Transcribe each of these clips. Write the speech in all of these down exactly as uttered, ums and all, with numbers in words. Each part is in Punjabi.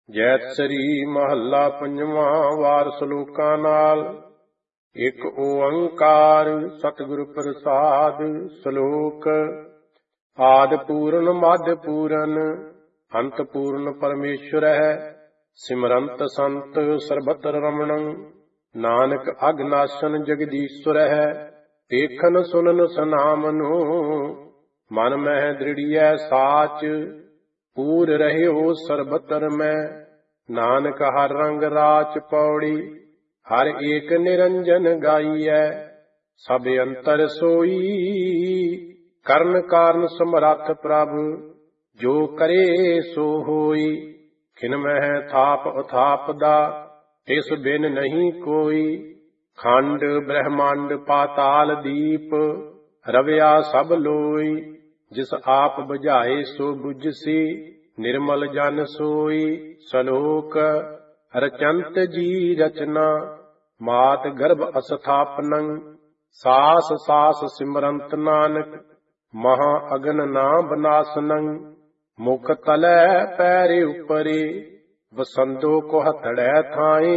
ਜੈਤ ਸ੍ਰੀ ਮਹੱਲਾ ਪੰਜਵਾਂ। ਵਾਰ ਸਲੋਕਾਂ ਨਾਲ। ਇੱਕ ਓੰਕਾਰ ਸਤਿਗੁਰ ਪ੍ਰਸਾਦ। ਸ਼ਲੋਕ। ਆਦਿ ਪੂਰਨ ਮੱਧ ਪੂਰਨ ਅੰਤ ਪੂਰਨ ਪਰਮੇਸ਼ਰ ਹੈ। ਸਿਮਰੰਤ ਸੰਤ ਸਰਬਤਰ ਰਮਣੰ ਨਾਨਕ ਅਗਨਾਸ਼ਨ ਜਗਦੀਸ਼ਵਰ ਹੈ। ਦੇਖਨ ਸੁਨਨ ਸਨਾਮਨੋ ਮਨ ਮਹਿ ਦ੍ਰਿੜੀਐ ਸਾਚ। ਪੂਰ ਰਹਿਓ ਸਰਬਤਰ ਮੈਂ ਨਾਨਕ ਹਰ ਰੰਗ ਰਾਚ ਪੌੜੀ। ਹਰ ਏਕ ਨਿਰੰਜਨ ਗਾਈਐ ਸਭ ਅੰਤਰ ਸੋਈ। ਕਰਨ ਕਾਰਨ ਸਮਰੱਥ ਪ੍ਰਭ ਜੋ ਕਰੇ ਸੋ ਹੋਈ। ਖਿਨ ਮਹਿ ਥਾਪ ਅਥਾਪ ਦਾ ਤਿਸ ਬਿਨ ਨਹੀਂ ਕੋਈ। ਖੰਡ ਬ੍ਰਹਮੰਡ ਪਾਤਾਲ ਦੀਪ ਰਵਿਆ ਸਭ ਲੋਈ। ਜਿਸ ਆਪ ਬੁਝਾਏ ਸੋ ਬੁਝਸੀ ਨਿਰਮਲ ਜਨ ਸੋਈ। ਸ਼ਲੋਕ। ਰਚੰਤ ਜੀ ਰਚਨਾ ਮਾਤ ਗਰਭ ਅਸਥਾਪਨੰ ਸਾਸ ਸਾਸ ਸਿਮਰੰਤ ਨਾਨਕ ਮਹਾ ਅਗਨ ਨਾ ਬਨਾਸਨੰ। ਮੁਖ ਤਲੈ ਪੈਰੇ ਉਪਰੇ ਵਸੰਦੋ ਕੋ ਹਥੜੈ ਥਾਏ।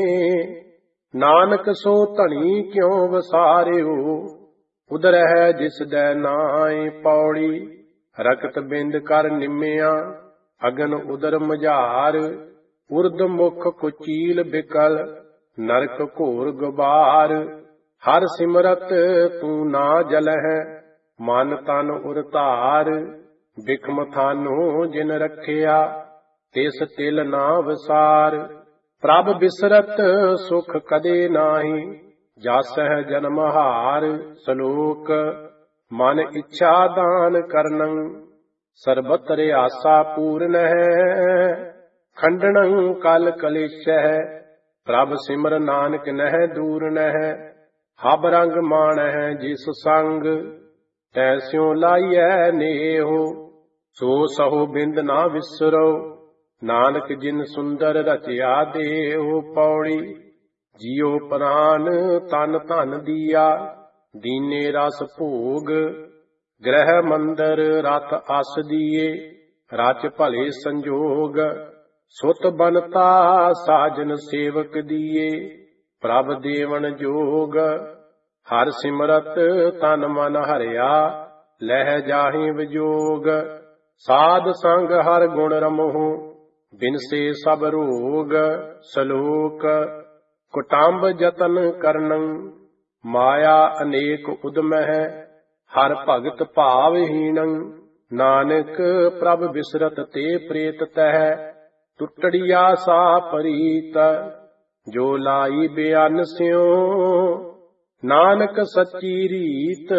ਨਾਨਕ ਸੋ ਧਣੀ ਕਿਉ ਵਸਾਰਿਓ ਉਦਰਹਿ ਜਿਸ ਦੈ ਨਾਏ ਪੌੜੀ। ਰਕਤ ਬਿੰਦ ਕਰ ਨਿਮਿਆ ਅਗਨ ਉਦਰ ਮਝਾਰ। ਉਰਦ ਮੁਖ ਕੁਚੀਲ ਬਿਕਲ ਨਰਕ ਘੋਰ ਗੁਬਾਰ। ਹਰ ਸਿਮਰਤ ਤੂੰ ਨਾ ਜਲਹਿ ਮਨ ਤਨ ਉਰ ਧਾਰ। ਬਿਖਮ ਥਾਨੋ ਜਿਨ ਰਖਿਆ ਤਿਸ ਤਿਲ ਨਾ ਵਿਸਾਰ। ਪ੍ਰਭ ਬਿਸਰਤ ਸੁਖ ਕਦੇ ਨਾਹੀ ਜਾਸਹਿ ਜਨਮ ਹਾਰ। ਸ਼ਲੋਕ। ਮਨ ਇੱਛਾ ਦਾਨ ਕਰਨੰ ਸਰਬਤਰ ਆਸਾ ਪੂਰਨ ਹੈ। ਖੰਡਨੰ ਕਲ ਕਲੇਸ਼ਹਿ ਪ੍ਰਭ ਸਿਮਰ ਨਾਨਕ ਨਹਿ ਦੂਰ ਨਹਿ। ਹਬ ਰੰਗ ਮਾਣਹਿ ਜਿਸ ਸੰਗ ਤੈਸਿਉ ਲਾਈਐ ਨੇਹੋ। ਸੋ ਸਹੋ ਬਿੰਦ ਨਾ ਵਿਸਰੋ ਨਾਨਕ ਜਿਨ ਸੁੰਦਰ ਰਚਿਆ ਦੇਹੋ ਪੌੜੀ। ਜੀਉ ਪ੍ਰਾਨ ਤਨ ਧਨ ਦੀਆ ਦੀਨੇ ਰਸ ਭੋਗ। ਗ੍ਰਹਿ ਮੰਦਰ ਰਥ ਅਸ ਦੀਏ ਰਚ ਭਲੇ ਸੰਜੋਗ। ਸੁਤ ਬਨਤਾ ਸਾਜਨ ਸੇਵਕ ਦੀਏ ਪ੍ਰਭ ਦੇਵਨ ਜੋਗ। ਹਰ ਸਿਮਰਤ ਤਨ ਮਨ ਹਰਿਆ ਲਹਿ ਜਾਹੀ ਵਿਜੋਗ। ਸਾਧ ਸੰਗ ਹਰ ਗੁਣ ਰਮਹੁ ਬਿਨਸੇ ਸਭ ਰੋਗ। ਸ਼ਲੋਕ। ਕੁਟੰਬ ਜਤਨ ਕਰਨੰ ਮਾਇਆ ਅਨੇਕ ਉਦਮਹਿ। ਹਰ ਭਗਤ ਭਾਵਹੀਣੰ ਨਾਨਕ ਪ੍ਰਭ ਬਿਸਰਤ ਤੇ ਪ੍ਰੇਤ ਤਹਿ। ਟੁੱਟੜੀਆ ਸਾ ਪਰੀਤ ਜੋ ਲਾਈ ਬਿਆਨ ਸਿਉ। ਨਾਨਕ ਸੱਚੀ ਰੀਤ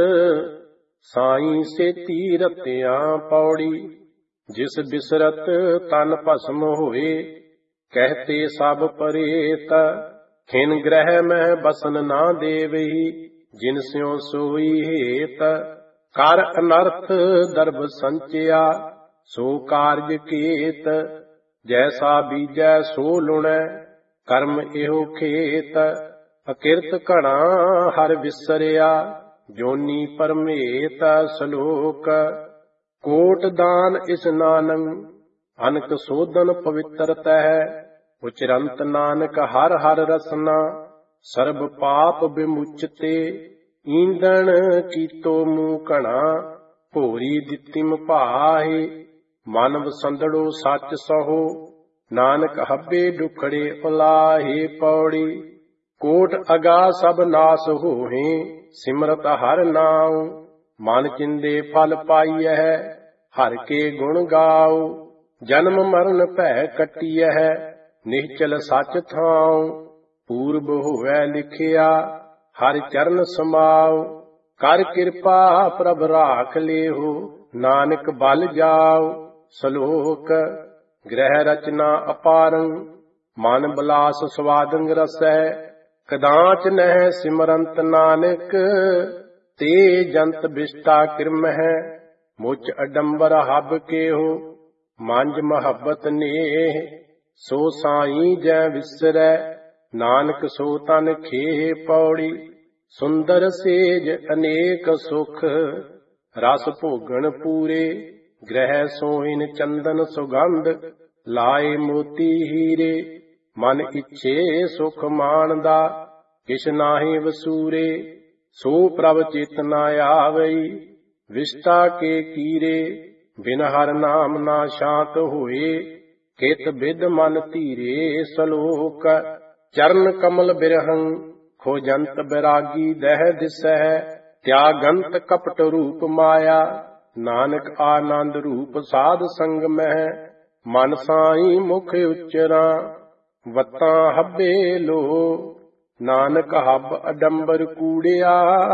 ਸਾਈਂ ਸੇਤੀ ਰਤਿਆਂ ਪੌੜੀ। ਜਿਸ ਬਿਸਰਤ ਤਨ ਭਸਮ ਹੋਏ ਕਹਿਤੇ ਸਭ ਪਰੇਤ। ਖਿਨ ਗ੍ਰਹਿ ਮਹਿ ਬਸਨ ਨਾ ਦੇਵਹੀ ਜਿਨ ਸਿਉ ਸੋਈ ਹੇਤ। ਕਰ ਅਨਰਥ ਦਰਬ ਸੰਚਿਆ ਸੋ ਕਾਰਜ ਕੀਤ। ਜੈਸਾ ਬੀਜੈ ਸੋ ਲੁਣੈ ਕਰਮ ਇਹੋ ਖੇਤ। ਅਕਿਰਤ ਘਣਾ ਹਰ ਵਿਸਰਿਆ ਜੋਨੀ ਪਰਮੇਤ। ਸ਼ਲੋਕ। ਕੋਟ ਦਾਨ ਇਸਨਾਨੰ ਅਨਕ ਸੋਧਨ ਪਵਿੱਤਰ ਤਹਿ। ਉਚਰੰਤ ਨਾਨਕ ਹਰ ਹਰ ਰਸਨਾ ਸਰਬ ਪਾਪ ਬਿਮੁਚਤੇ। ਈਂਦਣ ਕੀਤੋ ਮੂੰਹ ਘਣਾ ਭੋਰੀ ਦਿੱਤਿਮ ਭਾਹੇ। ਮਨ ਵਸੰਦੜੋ ਸੱਚ ਸਹੋ ਨਾਨਕ ਹੱਬੇ ਡੁਖੜੇ ਉਲਾਹੇ ਪੌੜੀ। ਕੋਟ ਅਗਾ ਸਭ ਨਾਸ ਹੋਹੇ ਸਿਮਰਤ ਹਰ ਨਾਉ। ਮਨ ਚਿੰਦੇ ਫਲ ਪਾਈਐ ਹਰ ਕੇ ਗੁਣ ਗਾਉ। ਜਨਮ ਮਰਨ ਭੈ ਕੱਟੀਐ ਨਿਹਚਲ ਸੱਚ ਥਾਉ। ਪੂਰਬ ਹੋਵੈ ਲਿਖਿਆ ਹਰ ਚਰਨ ਸਮਾਉ। ਕਰ ਕਿਰਪਾ ਪ੍ਰਭ ਰਾਖ ਲੇਹੋ ਨਾਨਕ ਬਲ ਜਾਉ। ਸ਼ਲੋਕ। ਗ੍ਰਹਿ ਰਚਨਾ ਅਪਾਰੰ ਮਨ ਬਲਾਸ ਸਵਾਦੰ ਰਸੈ। ਕਦਾਚ ਨਹਿ ਸਿਮਰੰਤ ਨਾਨਕ ਤੇ ਜੰਤ ਬਿਸ਼ਟਾ ਕਿਰਮਹਿ। ਮੁਚ ਅਡੰਬਰ ਹਬ ਕੇਹੋ ਮੰਜ ਮਹੱਬਤ ਨੇਹ। ਸੋ ਸਾਈਂ ਜੈ ਵਿਸਰੈ ਨਾਨਕ ਸੋ ਤਨ ਖੇਹ ਪੌੜੀ। ਸੁੰਦਰ ਸੇਜ ਅਨੇਕ ਸੁਖ ਰਸ ਭੋਗਣ ਪੂਰੇ। ਗ੍ਰਹਿ ਸੋਇਨ ਚੰਦਨ ਸੁਗੰਧ ਲਾਏ ਮੋਤੀ ਹੀਰੇ, ਮਨ ਇੱਛੇ ਸੁਖ ਮਾਣਦਾ, ਕਿਛ ਨਾਹੀ ਵਸੂਰੇ, ਸੋ ਪ੍ਰਭ ਚੇਤਨਾ ਆਵਈ, ਵਿਸ਼ਟਾ ਕੇ ਕੀਰੇ, ਬਿਨ ਹਰ ਨਾਮ ਨਾ ਸ਼ਾਂਤ ਹੋਏ, ਕਿਤ ਬਿਦ ਮਨ ਧੀਰੇ। ਸਲੋਕ ਚਰਨ ਕਮਲ ਬਿਰਹੰ, ਖੋਜੰਤ ਬਿਰਾਗੀ ਦਹਿ ਦਿਸਹਿ, ਤਿਆਗੰਤ ਕਪਟ ਰੂਪ ਮਾਇਆ, ਨਾਨਕ ਆਨੰਦ ਰੂਪ ਸਾਧ ਸੰਗ ਮਹਿ, ਮਨ ਸਾਈ ਮੁਖ ਉਚਰਾਂ, ਵਤਾਂ ਹੱਬੇ ਲੋ, ਨਾਨਕ ਹੱਬ ਅਡੰਬਰ ਕੂੜਿਆ,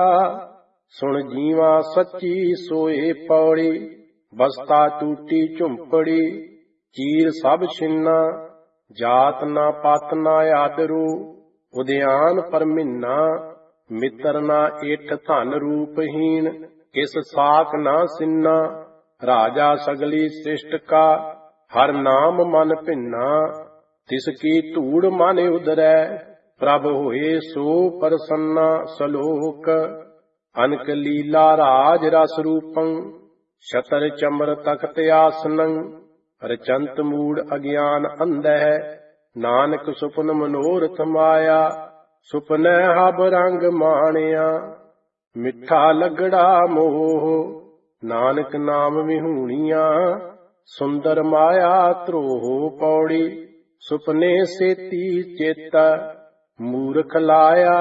ਸੁਣ ਜੀਵਾ ਸੱਚੀ ਸੋਏ ਪੌੜੀ, ਬਸਤਾ ਟੂਟੀ ਝੁੰਪੜੀ, ਚੀਰ ਸਭ ਛਿੰਨਾ, ਜਾਤ ਨਾ ਪਤ ਨਾ ਆਦਰੂ, ਉਦਿਆਨ ਪਰਮਿੰਨਾ, ਮਿੱਤਰ ਨਾ ਇਠ ਧਨ ਰੂਪਹੀਣ, ਕਿਸ ਸਾਕ ਨਾ ਸਿੰਨਾ, ਰਾਜਾ ਸਗਲੀ ਸ੍ਰਿਸ਼ਟ ਕਾ, ਹਰ ਨਾਮ ਮਨ ਭਿੰਨਾ, ਤਿਸ ਕੀ ਧੂੜ ਮਨ ਉਦਰੈ, ਪ੍ਰਭ ਹੋਏ ਸੋ ਪ੍ਰਸੰਨਾ। ਸਲੋਕ ਅਨਕ ਲੀਲਾ ਰਾਜ ਰਸ ਰੂਪੰ, ਛਤਰ ਚਮਰ ਤਖਤ ਆਸਨੰ, ਰਚੰਤ ਮੂੜ ਅਗਿਆਨ ਅੰਧਹਿ, ਨਾਨਕ ਸੁਪਨ ਮਨੋਰਥ ਮਾਇਆ, ਸੁਪਨੈ ਹਬ ਰੰਗ ਮਾਣਿਆ, ਮਿੱਠਾ ਲਗੜਾ ਮੋਹ, ਨਾਨਕ ਨਾਮ ਵਿਹੂਣੀਆਂ, ਸੁੰਦਰ ਮਾਇਆ ਧਰੋਹ। ਪੌੜੀ ਸੁਪਨੇ ਸੇਤੀ ਚੇਤ, ਮੂਰਖ ਲਾਇਆ,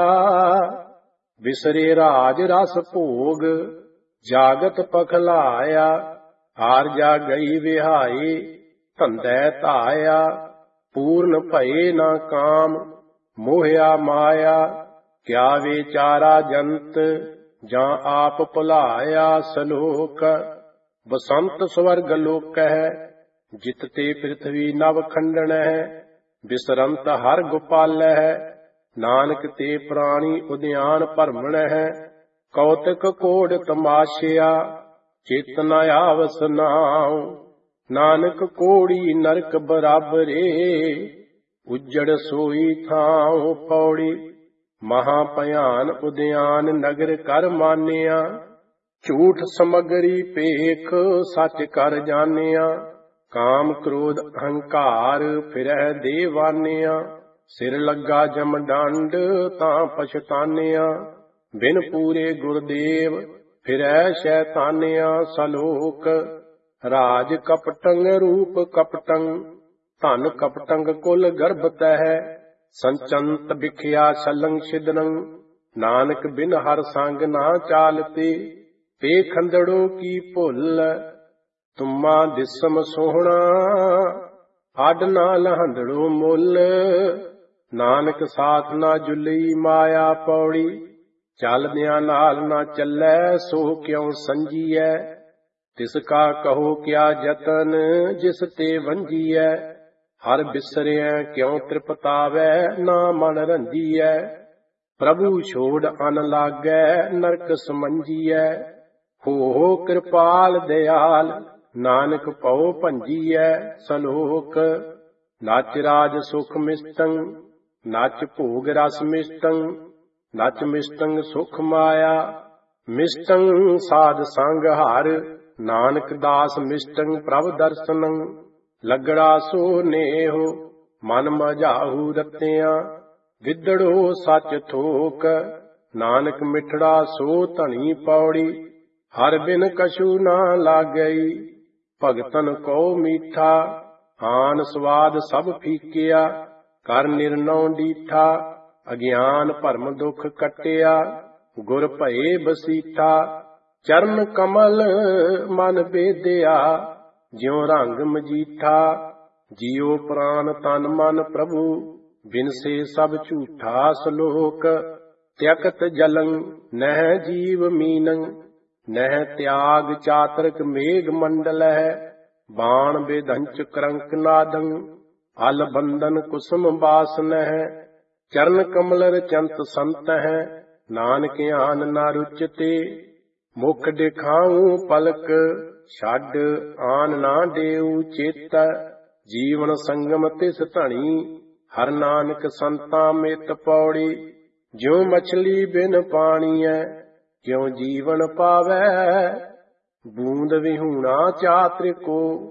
ਵਿਸਰੇ ਰਾਜ ਰਸ ਭੋਗ, ਜਾਗਤ ਪਖਲਾਇਆ, ਹਾਰ ਜਾ ਗਈ ਵਿਹਾਈ, ਧੰਦੈ ਧਾਇਆ, ਪੂਰਨ ਭਏ ਨਾ ਕਾਮ, ਮੋਹਿਆ ਮਾਇਆ, ਕਿਆ ਵਿਚਾਰਾ ਜੰਤ, ਜਾਂ ਆਪ ਭੁਲਾਇਆ। ਸਲੋਕ ਬਸੰਤ ਸਵਰਗ ਲੋਕ ਹੈ, ਜਿਤ ਤੇ ਪ੍ਰਿਥਵੀ ਨਵ ਖੰਡਨ ਹੈ, ਬਿਸਰੰਤ ਹਰ ਗੋਪਾਲ ਹੈ, ਨਾਨਕ ਤੇ ਪ੍ਰਾਣੀ ਉਦਿਆਨ ਭਰਮਣ ਹੈ, ਕੌਤਕ ਕੋੜ ਤਮਾਸ਼ਿਆ, ਚੇਤਨ ਆਵਸ ਨਾਉ, ਨਾਨਕ ਕੋੜੀ ਨਰਕ ਬਰਾਬਰੇ, ਉਜੜ ਸੋਈ ਥਾਉ। ਪੌੜੀ ਮਹਾ ਭਿਆਨ ਉਦਿਆਨ ਨਗਰ ਕਰ ਮਾਨਿਆ, ਝੂਠ ਸਮਗਰੀ ਭੇਖ ਸੱਚ ਕਰ ਜਾਣਿਆ, ਕਾਮ ਕ੍ਰੋਧ ਅਹੰਕਾਰ ਫਿਰਹਿ ਦੇਵਾਨਿਆ, ਸਿਰ ਲੱਗਾ ਜਮ ਡੰਡ ਤਾਂ ਪਛਤਾਨਿਆ, ਬਿਨ ਪੂਰੇ ਗੁਰਦੇਵ ਫਿਰੈ ਸ਼ੈਤਾਨਿਆ। ਸਲੋਕ ਰਾਜ ਕਪਟੰ ਰੂਪ ਕਪਟੰ, ਧਨ ਕਪਟੰਗ ਕੁਲ ਗਰਭ ਤਹਿ, ਸੰਚੰਤ ਵਿਖਿਆ ਛਲੰ ਛਿਦਨੰ, ਨਾਨਕ ਬਿਨ ਹਰ ਸੰਗ ਨਾ ਚਾਲਤੇ, ਤੇ ਖੰਦੜੋ ਕੀ ਭੁੱਲ, ਤੁਮਾ ਦਿਸਮ ਸੋਹਣਾ, ਅੱਡ ਨਾ ਲਹੰਦੜੋ ਮੁੱਲ, ਨਾਨਕ ਸਾਥ ਨਾ ਜੁਲੀ ਮਾਇਆ। ਪੌੜੀ ਚੱਲਦਿਆਂ ਨਾਲ ਨਾ ਚੱਲੈ, ਸੋ ਕਿਉ ਸੰਜੀਐ, ਤਿਸ ਕਾ ਕਹੋ ਕਿਆ ਜਤਨ, ਜਿਸ ਤੇ ਵੰਜੀਐ, ਹਰ ਬਿਸਰਿਐ ਕਿਉ ਤ੍ਰਿਪਤਾਵੈ, ਨਾ ਮਨ ਰੰਜੀਐ, ਪ੍ਰਭੂ ਛੋੜ ਅਨ ਲਾਗੈ, ਨਰਕ ਸਮੰਜੀਐ, ਹੋ ਕਿਰਪਾਲ ਦਿਆਲ, ਨਾਨਕ ਭਉ ਭੰਜੀਐ। ਸਲੋਕ ਨਚ ਰਾਜ ਸੁਖ ਮਿਸ਼ਟੰ, ਨਚ ਭੋਗ ਰਸ ਮਿਸ਼ਟੰ, ਨਚ ਮਿਸ਼ਟੰ ਸੁਖ ਮਾਇਆ, ਮਿਸ਼ਟੰ ਸਾਧ ਸੰਗ ਹਰ, ਨਾਨਕ ਦਾਸ ਮਿਸ਼ਟੰ ਪ੍ਰਭ ਦਰਸਨੰ, ਲਗੜਾ ਸੋ ਨੇਹੁ, ਮਨ ਮਝਾਹੂ ਰਤਿਆਂ, ਵਿਦੜੋ ਸੱਚ ਥੋਕ, ਨਾਨਕ ਮਿਠੜਾ ਸੋ ਧਣੀ। ਪੌੜੀ ਹਰ ਬਿਨ ਕਛੂ ਨਾ ਲਾਗਈ, ਭਗਤਨ ਕੋ ਮੀਠਾ, ਆਨ ਸਵਾਦ ਸਭ ਫੀਕਿਆ, ਕਰ ਨਿਰਨਉ ਡੀਠਾ, ਅਗਿਆਨ ਭਰਮ ਦੁਖ ਕੱਟਿਆ, ਗੁਰ ਭਏ ਬਸੀਠਾ, ਚਰਨ ਕਮਲ ਮਨ ਬੇਦਿਆ, ਜਿਉ ਰੰਗ ਮਜੀਠਾ, ਜੀਉ ਪ੍ਰਾਨ ਤਨ ਮਨ ਪ੍ਰਭੂ, ਬਿਨਸੇ ਸਭ ਝੂਠਾ। ਸਲੋਕ ਤਿਅਕਤ ਜਲੰ ਨਹਿ ਜੀਵ ਮੀਨੰ, ਨਹਿ ਤਿਆਗ ਚਾਤਰਕ ਮੇਘ ਮੰਡਲਹਿ, ਬਾਣ ਬੇਧੰਚ ਕਰੰਕ ਨਾਦੰ, ਅਲ ਬੰਧਨ ਕੁਸਮ ਬਾਸਨਹਿ, ਚਰਨ ਕਮਲ ਰਚੰਤ ਸੰਤ ਹੈ, ਨਾਨਕ ਆਨ ਨਾ ਰੁਚਤੇ, ਮੁਖ ਦਿਖਾਉ ਪਲਕ ਛੱਡ, ਆਨ ਨਾ ਦੇਉ ਚੇਤ, ਜੀਵਨ ਸੰਗਮ ਤਿਸ ਧਣੀ, ਹਰ ਨਾਨਕ ਸੰਤਾਂ ਮਿਤ। ਪੌੜੀ ਜਿਉ ਮਛਲੀ ਬਿਨ ਪਾਣੀਐ, ਕਿਉ ਜੀਵਨ ਪਾਵੈ, ਬੂੰਦ ਵਿਹੂਣਾ ਚਾਤ੍ਰਿਕੋ,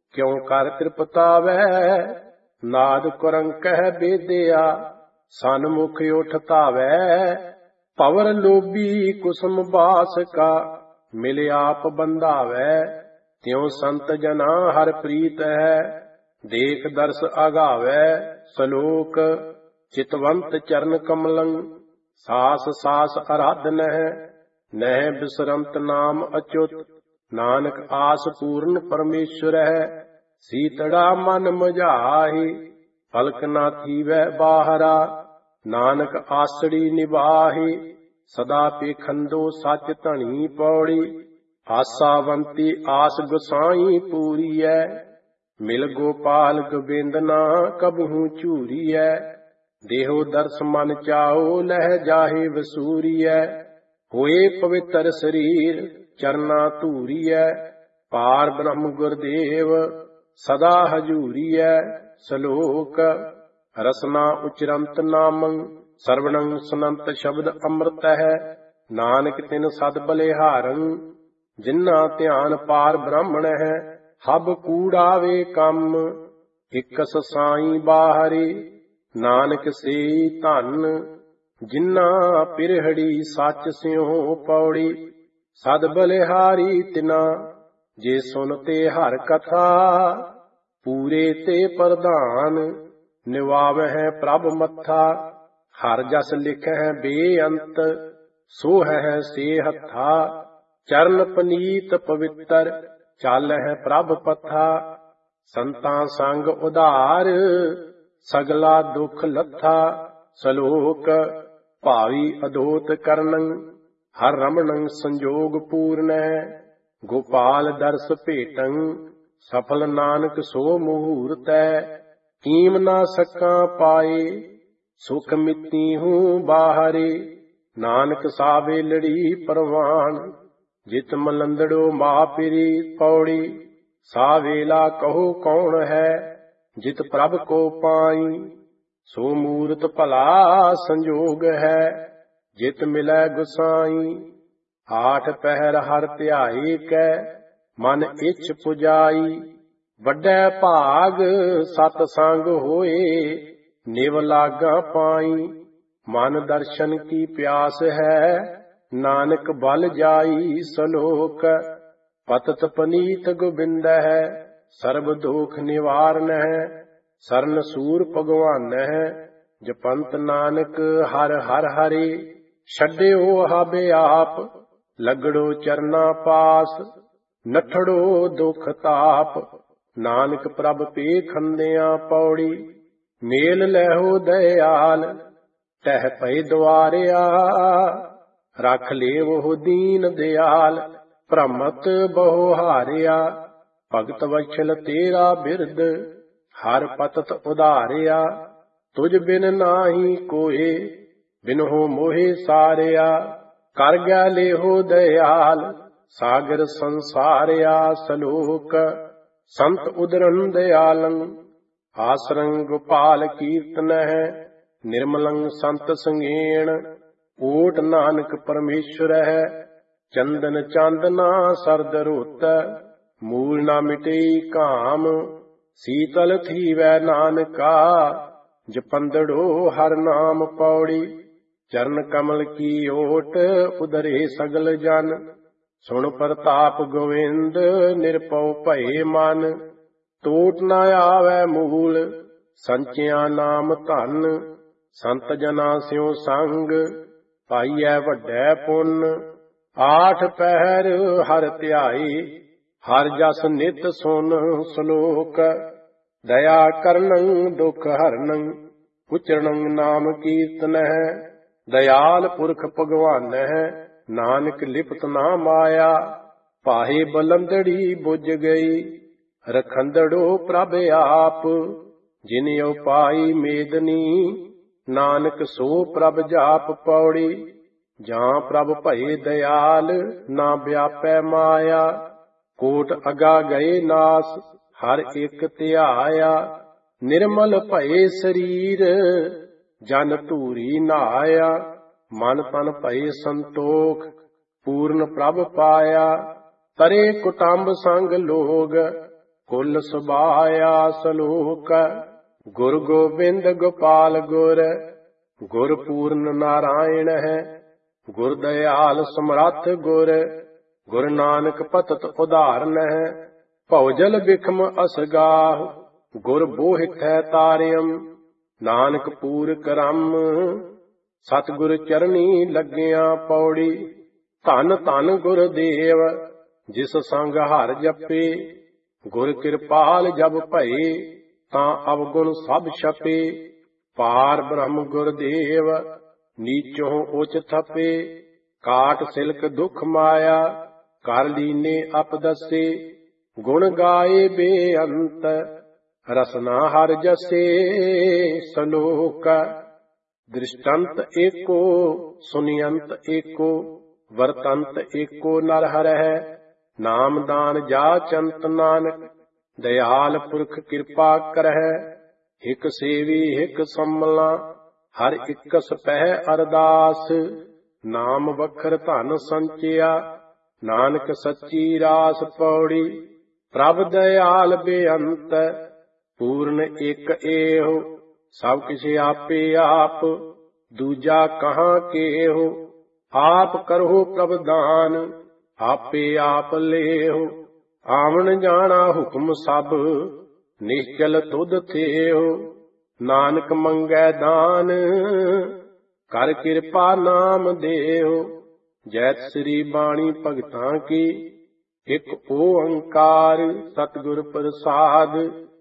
ਕਿਉ ਕਰ ਤ੍ਰਿਪਤਾਵੈ, ਨਾਦ ਕੁਰੰਕਹਿ ਬੇਦਿਆ, ਸਨਮੁਖ ਉਠ ਧਾਵੈ। ਪਵਰ ਲੋਭੀ ਕੁਸਮ ਬਾਸ ਕਾ, ਮਿਲ ਆਪ ਬੰਧਾਵੈ। ਤਿਉ ਸੰਤ ਜਨਾ ਹਰ ਪ੍ਰੀਤ ਹੈ, ਦੇਖ ਦਰਸ ਆਗਾਵੈ। ਸਲੋਕ ਚਿਤਵੰਤ ਚਰਨ ਕਮਲੰ, ਸਾਸ ਸਾਸ ਅਰਾਧਨਹਿ। ਨਹਿ ਬਿਸਰੰਤ ਨਾਮ ਅਚੁੱਤ, ਨਾਨਕ ਆਸ ਪੂਰਨ ਪਰਮੇਸ਼ਰ ਹੈ। ਸੀਤੜਾ ਮਨ ਮਝਾਹੀ, ਪਲਕ ਨਾ ਥੀਵੈ ਬਾਹਰਾ। ਨਾਨਕ ਆਸੜੀ ਨਿਵਾਹੀ, ਸਦਾ ਪੇਖੰਦੋ ਸੱਚ ਧਣੀ। ਪੌੜੀ ਆਸਾਵੰਤੀ ਆਸ ਗੁਸਾਈ ਪੂਰੀਐ, ਮਿਲ ਗੋਪਾਲ ਗੋਬਿੰਦ ਨਾ ਕਬਹੂ ਝੂਰੀਐ। ਦੇਹੋ ਦਰਸ ਮਨ ਚਾਓ, ਲਹਿ ਜਾਹੇ ਵਸੂਰੀਐ। ਹੋਏ ਪਵਿੱਤਰ ਸਰੀਰ, ਚਰਨਾ ਧੂਰੀਐ। ਪਾਰ ਬ੍ਰਹਮ ਗੁਰਦੇਵ, ਸਦਾ ਹਜੂਰੀਐ। ਸਲੋਕ ਰਸਨਾ ਉਚਰੰਤ ਨਾਮੰ, ਸਰਵਣੰ ਸੁਨੰਤ ਸ਼ਬਦ ਅੰਮ੍ਰਿਤ ਹੈ। ਨਾਨਕ ਤਿਨ ਸਦ ਬਲਿਹਾਰੰ, ਜਿਨ੍ਹਾਂ ਧਿਆਨ ਪਾਰ ਬ੍ਰਾਹਮਣ ਹੈ। ਹਬ ਕੂੜਾਵੇ ਕੰਮ, ਇਕਸ ਸਾਈ ਬਾਹਰੀ। ਨਾਨਕ ਸੇਈ ਧਨ, ਜਿਨ੍ਹਾਂ ਪਿਰਹੜੀ ਸੱਚ ਸਿਉ। ਪੌੜੀ ਸਦ ਬਲਿਹਾਰੀ ਤਿਨਾ, ਜੇ ਸੁਨਤੇ ਹਰ ਕਥਾ। ਪੂਰੇ ਤੇ ਪ੍ਰਧਾਨ, ਨਿਵਾਵਹਿ ਪ੍ਰਭ ਮੱਥਾ। ਹਰ ਜਸ ਲਿਖਹਿ ਬੇਅੰਤ, ਸੋ ਹੈ ਸੇ ਹੱਥਾ। ਚਰਨ ਪਨੀਤ ਪਵਿੱਤਰ, ਚਾਲਹਿ ਪ੍ਰਭ ਪਥਾ। ਸੰਤਾਂ ਸੰਗ ਉਧਾਰ, ਸਗਲਾ ਦੁਖ ਲੱਥਾ। ਸਲੋਕ ਭਾਵੀ ਅਦੋਤ ਕਰਨੰ, ਹਰ ਰਮਣੰ ਸੰਜੋਗ ਪੂਰਨੈ। ਗੋਪਾਲ ਦਰਸ ਭੇਟੰ, ਸਫਲ ਨਾਨਕ ਸੋ ਮਹੂਰਤੈ। ਕੀਮ ਨਾ ਸਕਾਂ ਪਾਏ, ਸੁਖ ਮਿੱਤੀ ਹੂੰ ਬਾਹਰੇ। ਨਾਨਕ ਸਾਵੇ ਲੜੀ ਪਰਵਾਨ, ਜਿਤ ਮਲੰਦੜੋ ਮਾਪਿਰੀ। ਪੌੜੀ ਸਾਵੇਲਾ ਕਹੋ ਕੌਣ ਹੈ, ਜਿਤ ਪ੍ਰਭ ਕੋ ਪਾਈ। ਸੋ ਮੂਰਤ ਭਲਾ ਸੰਜੋਗ ਹੈ, ਜਿਤ ਮਿਲੈ ਗੁਸਾਈ। ਆਠ ਪਹਿਰ ਹਰ ਧਿਆਏ ਕੈ, ਮਨ ਇੱਛ ਪੁਜਾਈ। ਵੱਡੈ ਭਾਗ ਸਤ ਸੰਗ ਹੋਏ, ਨਿਵ ਲਾਗਾ ਪਾਈ। ਮਨ ਦਰਸ਼ਨ ਕੀ ਪਿਆਸ ਹੈ, ਨਾਨਕ ਬਲ ਜਾਈ। ਸਲੋਕ ਪਤਤ ਪਨੀਤ ਗੋਬਿੰਦ ਹੈ, ਸਰਬ ਦੋਖ ਨਿਵਾਰਨ ਹੈ। ਸਰਨ ਸੂਰ ਭਗਵਾਨ ਹੈ, ਜਪੰਤ ਨਾਨਕ ਹਰ ਹਰ ਹਰੇ। ਛੱਡਿਓ ਹਾਬੇ ਆਪ, ਲਗੜੋ ਚਰਨਾ ਪਾਸ। ਨਠੜੋ ਦੁਖ ਤਾਪ, ਨਾਨਕ ਪ੍ਰਭ ਪੇਖੰਦਿਆਂ। ਪੌੜੀ ਮੇਲ ਲੈਹੋ ਦਇਆਲ, ਟਹਿ ਪਏ ਦੁਆਰਿਆ। ਰੱਖ ਲੇਵੋ ਦੀਨ ਦਿਆਲ, ਭ੍ਰਮਤ ਬਹੁ ਹਾਰਿਆ। ਭਗਤ ਵਛਲ ਤੇਰਾ ਬਿਰਦ, ਹਰ ਪਤਤ ਉਧਾਰਿਆ। ਤੁਝ ਬਿਨ ਨਾਹੀ ਕੋਏ, ਬਿਨਹੁ ਮੋਹਿ ਸਾਰਿਆ। ਕਰ ਗਿਆ ਲੇਹੋ ਦਇਆਲ, ਸਾਗਰ ਸੰਸਾਰਿਆ। ਸਲੋਕ ਸੰਤ ਉਦਰਨ ਦਿਆਲੰ, ਆਸਰੰ ਗੋਪਾਲ ਕੀਰਤਨਹਿ। ਨਿਰਮਲੰ ਸੰਤ ਸੰਗੇਣ, ਓਟ ਨਾਨਕ ਪਰਮੇਸ਼ਰ ਹੈ। ਚੰਦਨ ਚਾਂਦਨਾ ਸਰਦ ਰੁੱਤ, ਮੂਲ ਨਾ ਮਿਟਈ ਕਾਮ। ਸੀਤਲ ਥੀਵੈ ਨਾਨਕਾ, ਜਪੰਦੜੋ ਹਰ ਨਾਮ। ਪੌੜੀ ਚਰਨ ਕਮਲ ਕੀ ਓਟ, ਉਦਰੇ ਸਗਲ ਜਨ। ਸੁਣ ਪ੍ਰਤਾਪ ਗੋਵਿੰਦ, ਨਿਰਭਉ ਭਏ ਮਨ। ਟੋਟ ਨਾ ਆਵੈ ਮੂਲ, ਸੰਚਿਆ ਨਾਮ ਧਨ। ਸੰਤ ਜਨਾ ਸਿਉ ਸੰਗ, ਪਾਈਐ ਵੱਡੈ ਪੁੰਨ। ਆਠ ਪਹਿਰ ਹਰ ਧਿਆਈ, ਹਰ ਜਸ ਨਿਤ ਸੁਨ। ਸਲੋਕ ਦਇਆ ਕਰਨੰ ਦੁਖ ਹਰਨੰ, ਉਚਰਣੰ ਨਾਮ ਕੀਰਤਨਹਿ। ਦਇਆਲ ਪੁਰਖ ਭਗਵਾਨ ਹੈ, ਨਾਨਕ ਲਿਪਤ ਨਾ ਮਾਇਆ। ਪਾਹੇ ਬਲੰਦੜੀ ਬੁਝ ਗਈ, ਰਖੰਦੜੋ ਪ੍ਰਭ ਆਪ। ਜਿਨ ਉਪਾਈ ਮੇਦਨੀ, ਨਾਨਕ ਸੋ ਪ੍ਰਭ ਜਾਪ। ਪੌੜੀ ਜਾਂ ਪ੍ਰਭ ਭਏ ਦਇਆਲ, ਨਾ ਵਿਆਪੈ ਮਾਇਆ। ਕੋਟ ਅਗਾ ਗਏ ਨਾਸ, ਹਰ ਇੱਕ ਧਿਆਇਆ। ਨਿਰਮਲ ਭਏ ਸਰੀਰ, ਜਨ ਧੂਰੀ ਨਹਾਇਆ। ਮਨ ਤਨ ਭਏ ਸੰਤੋਖ, ਪੂਰਨ ਪ੍ਰਭ ਪਾਇਆ। ਤਰੇ ਕੁਟੰਬ ਸੰਗ ਲੋਗ, ਕੁਲ ਸੁਭਾਇਆ ਸਲੋਕ। ਗੁਰ ਗੋਬਿੰਦ ਗੋਪਾਲ ਗੁਰ, ਗੁਰ ਪੂਰਨ ਨਾਰਾਇਣ ਹੈ। ਗੁਰ ਦਇਆਲ ਸਮਰੱਥ ਗੁਰ, ਗੁਰ ਨਾਨਕ ਪਤਿਤ ਉਧਾਰਨ ਹੈ। ਭਉਜਲ ਬਿਖਮ ਅਸਗਾਹ, ਗੁਰ ਬੋਹਿਥ ਹੈ ਤਾਰਿਅਮ। ਨਾਨਕ ਪੂਰ ਕਰਮ, ਸਤਿਗੁਰ ਚਰਨੀ ਲੱਗਿਆ ਪੌੜੀ। ਧੰਨ ਧੰਨ ਗੁਰਦੇਵ, ਜਿਸ ਸੰਗ ਹਰਿ ਜਪੇ। ਗੁਰ ਕਿਰਪਾਲ ਜਬ ਭਏ, ਤਾਂ ਅਵਗੁਣ ਸਭ ਛਪੇ। ਪਾਰ ਬ੍ਰਹਮ ਗੁਰਦੇਵ, ਨੀਚੋਂ ਉਚ ਥਪੇ। ਕਾਟ ਸਿਲਕ ਦੁਖ ਮਾਇਆ, ਕਰ ਲੀਨੇ ਅਪਦਸੇ। ਗੁਣ ਗਾਏ ਬੇਅੰਤ, ਰਸਨਾ ਹਰਿ ਜਸੇ। ਸਲੋਕ। ਦ੍ਰਿਸ਼ਟੰਤ ਏਕੋ, ਸੁਨਿਯੰਤ ਏਕੋ, ਵਰਤੰਤ ਏਕੋ ਨਰ ਹਰਹਿ। ਨਾਮ ਦਾਨ ਜਾਚੰਤ ਨਾਨਕ, ਦਇਆਲ ਪੁਰਖ ਕਿਰਪਾ ਕਰਹਿ। ਹਿਕ ਸੇਵੀ ਹਿਕ ਸੰਮਲਾ, ਹਰ ਇਕਸ ਪਹਿ ਅਰਦਾਸ। ਨਾਮ ਵਖਰ ਧਨ ਸੰਚਿਆ, ਨਾਨਕ ਸੱਚੀ ਰਾਸ ਪੌੜੀ। ਪ੍ਰਭ ਦਇਆਲ ਬੇਅੰਤ, ਪੂਰਨ ਇਕ ਏਹੁ। ਸਭ ਕਿਛ ਆਪੇ ਆਪ, ਦੂਜਾ ਕਹਾਂ ਕੇਹੁ। ਆਪ ਕਰਹੁ ਪ੍ਰਭ ਦਾਨ, ਆਪੇ ਆਪ ਲੇਹੁ। ਆਵਣ ਜਾਣਾ ਹੁਕਮ ਸਭ, ਨਿਸ਼ਚਲ ਤੁਧ ਥੇਹੁ। ਨਾਨਕ ਮੰਗੈ ਦਾਨ, ਕਰ ਕਿਰਪਾ ਨਾਮ ਦੇਹੁ। ਜੈਤ ਸ੍ਰੀ ਬਾਣੀ ਭਗਤਾਂ ਕੀ, ਇਕ ਓੰਕਾਰ ਸਤਿਗੁਰ ਪ੍ਰਸਾਦ।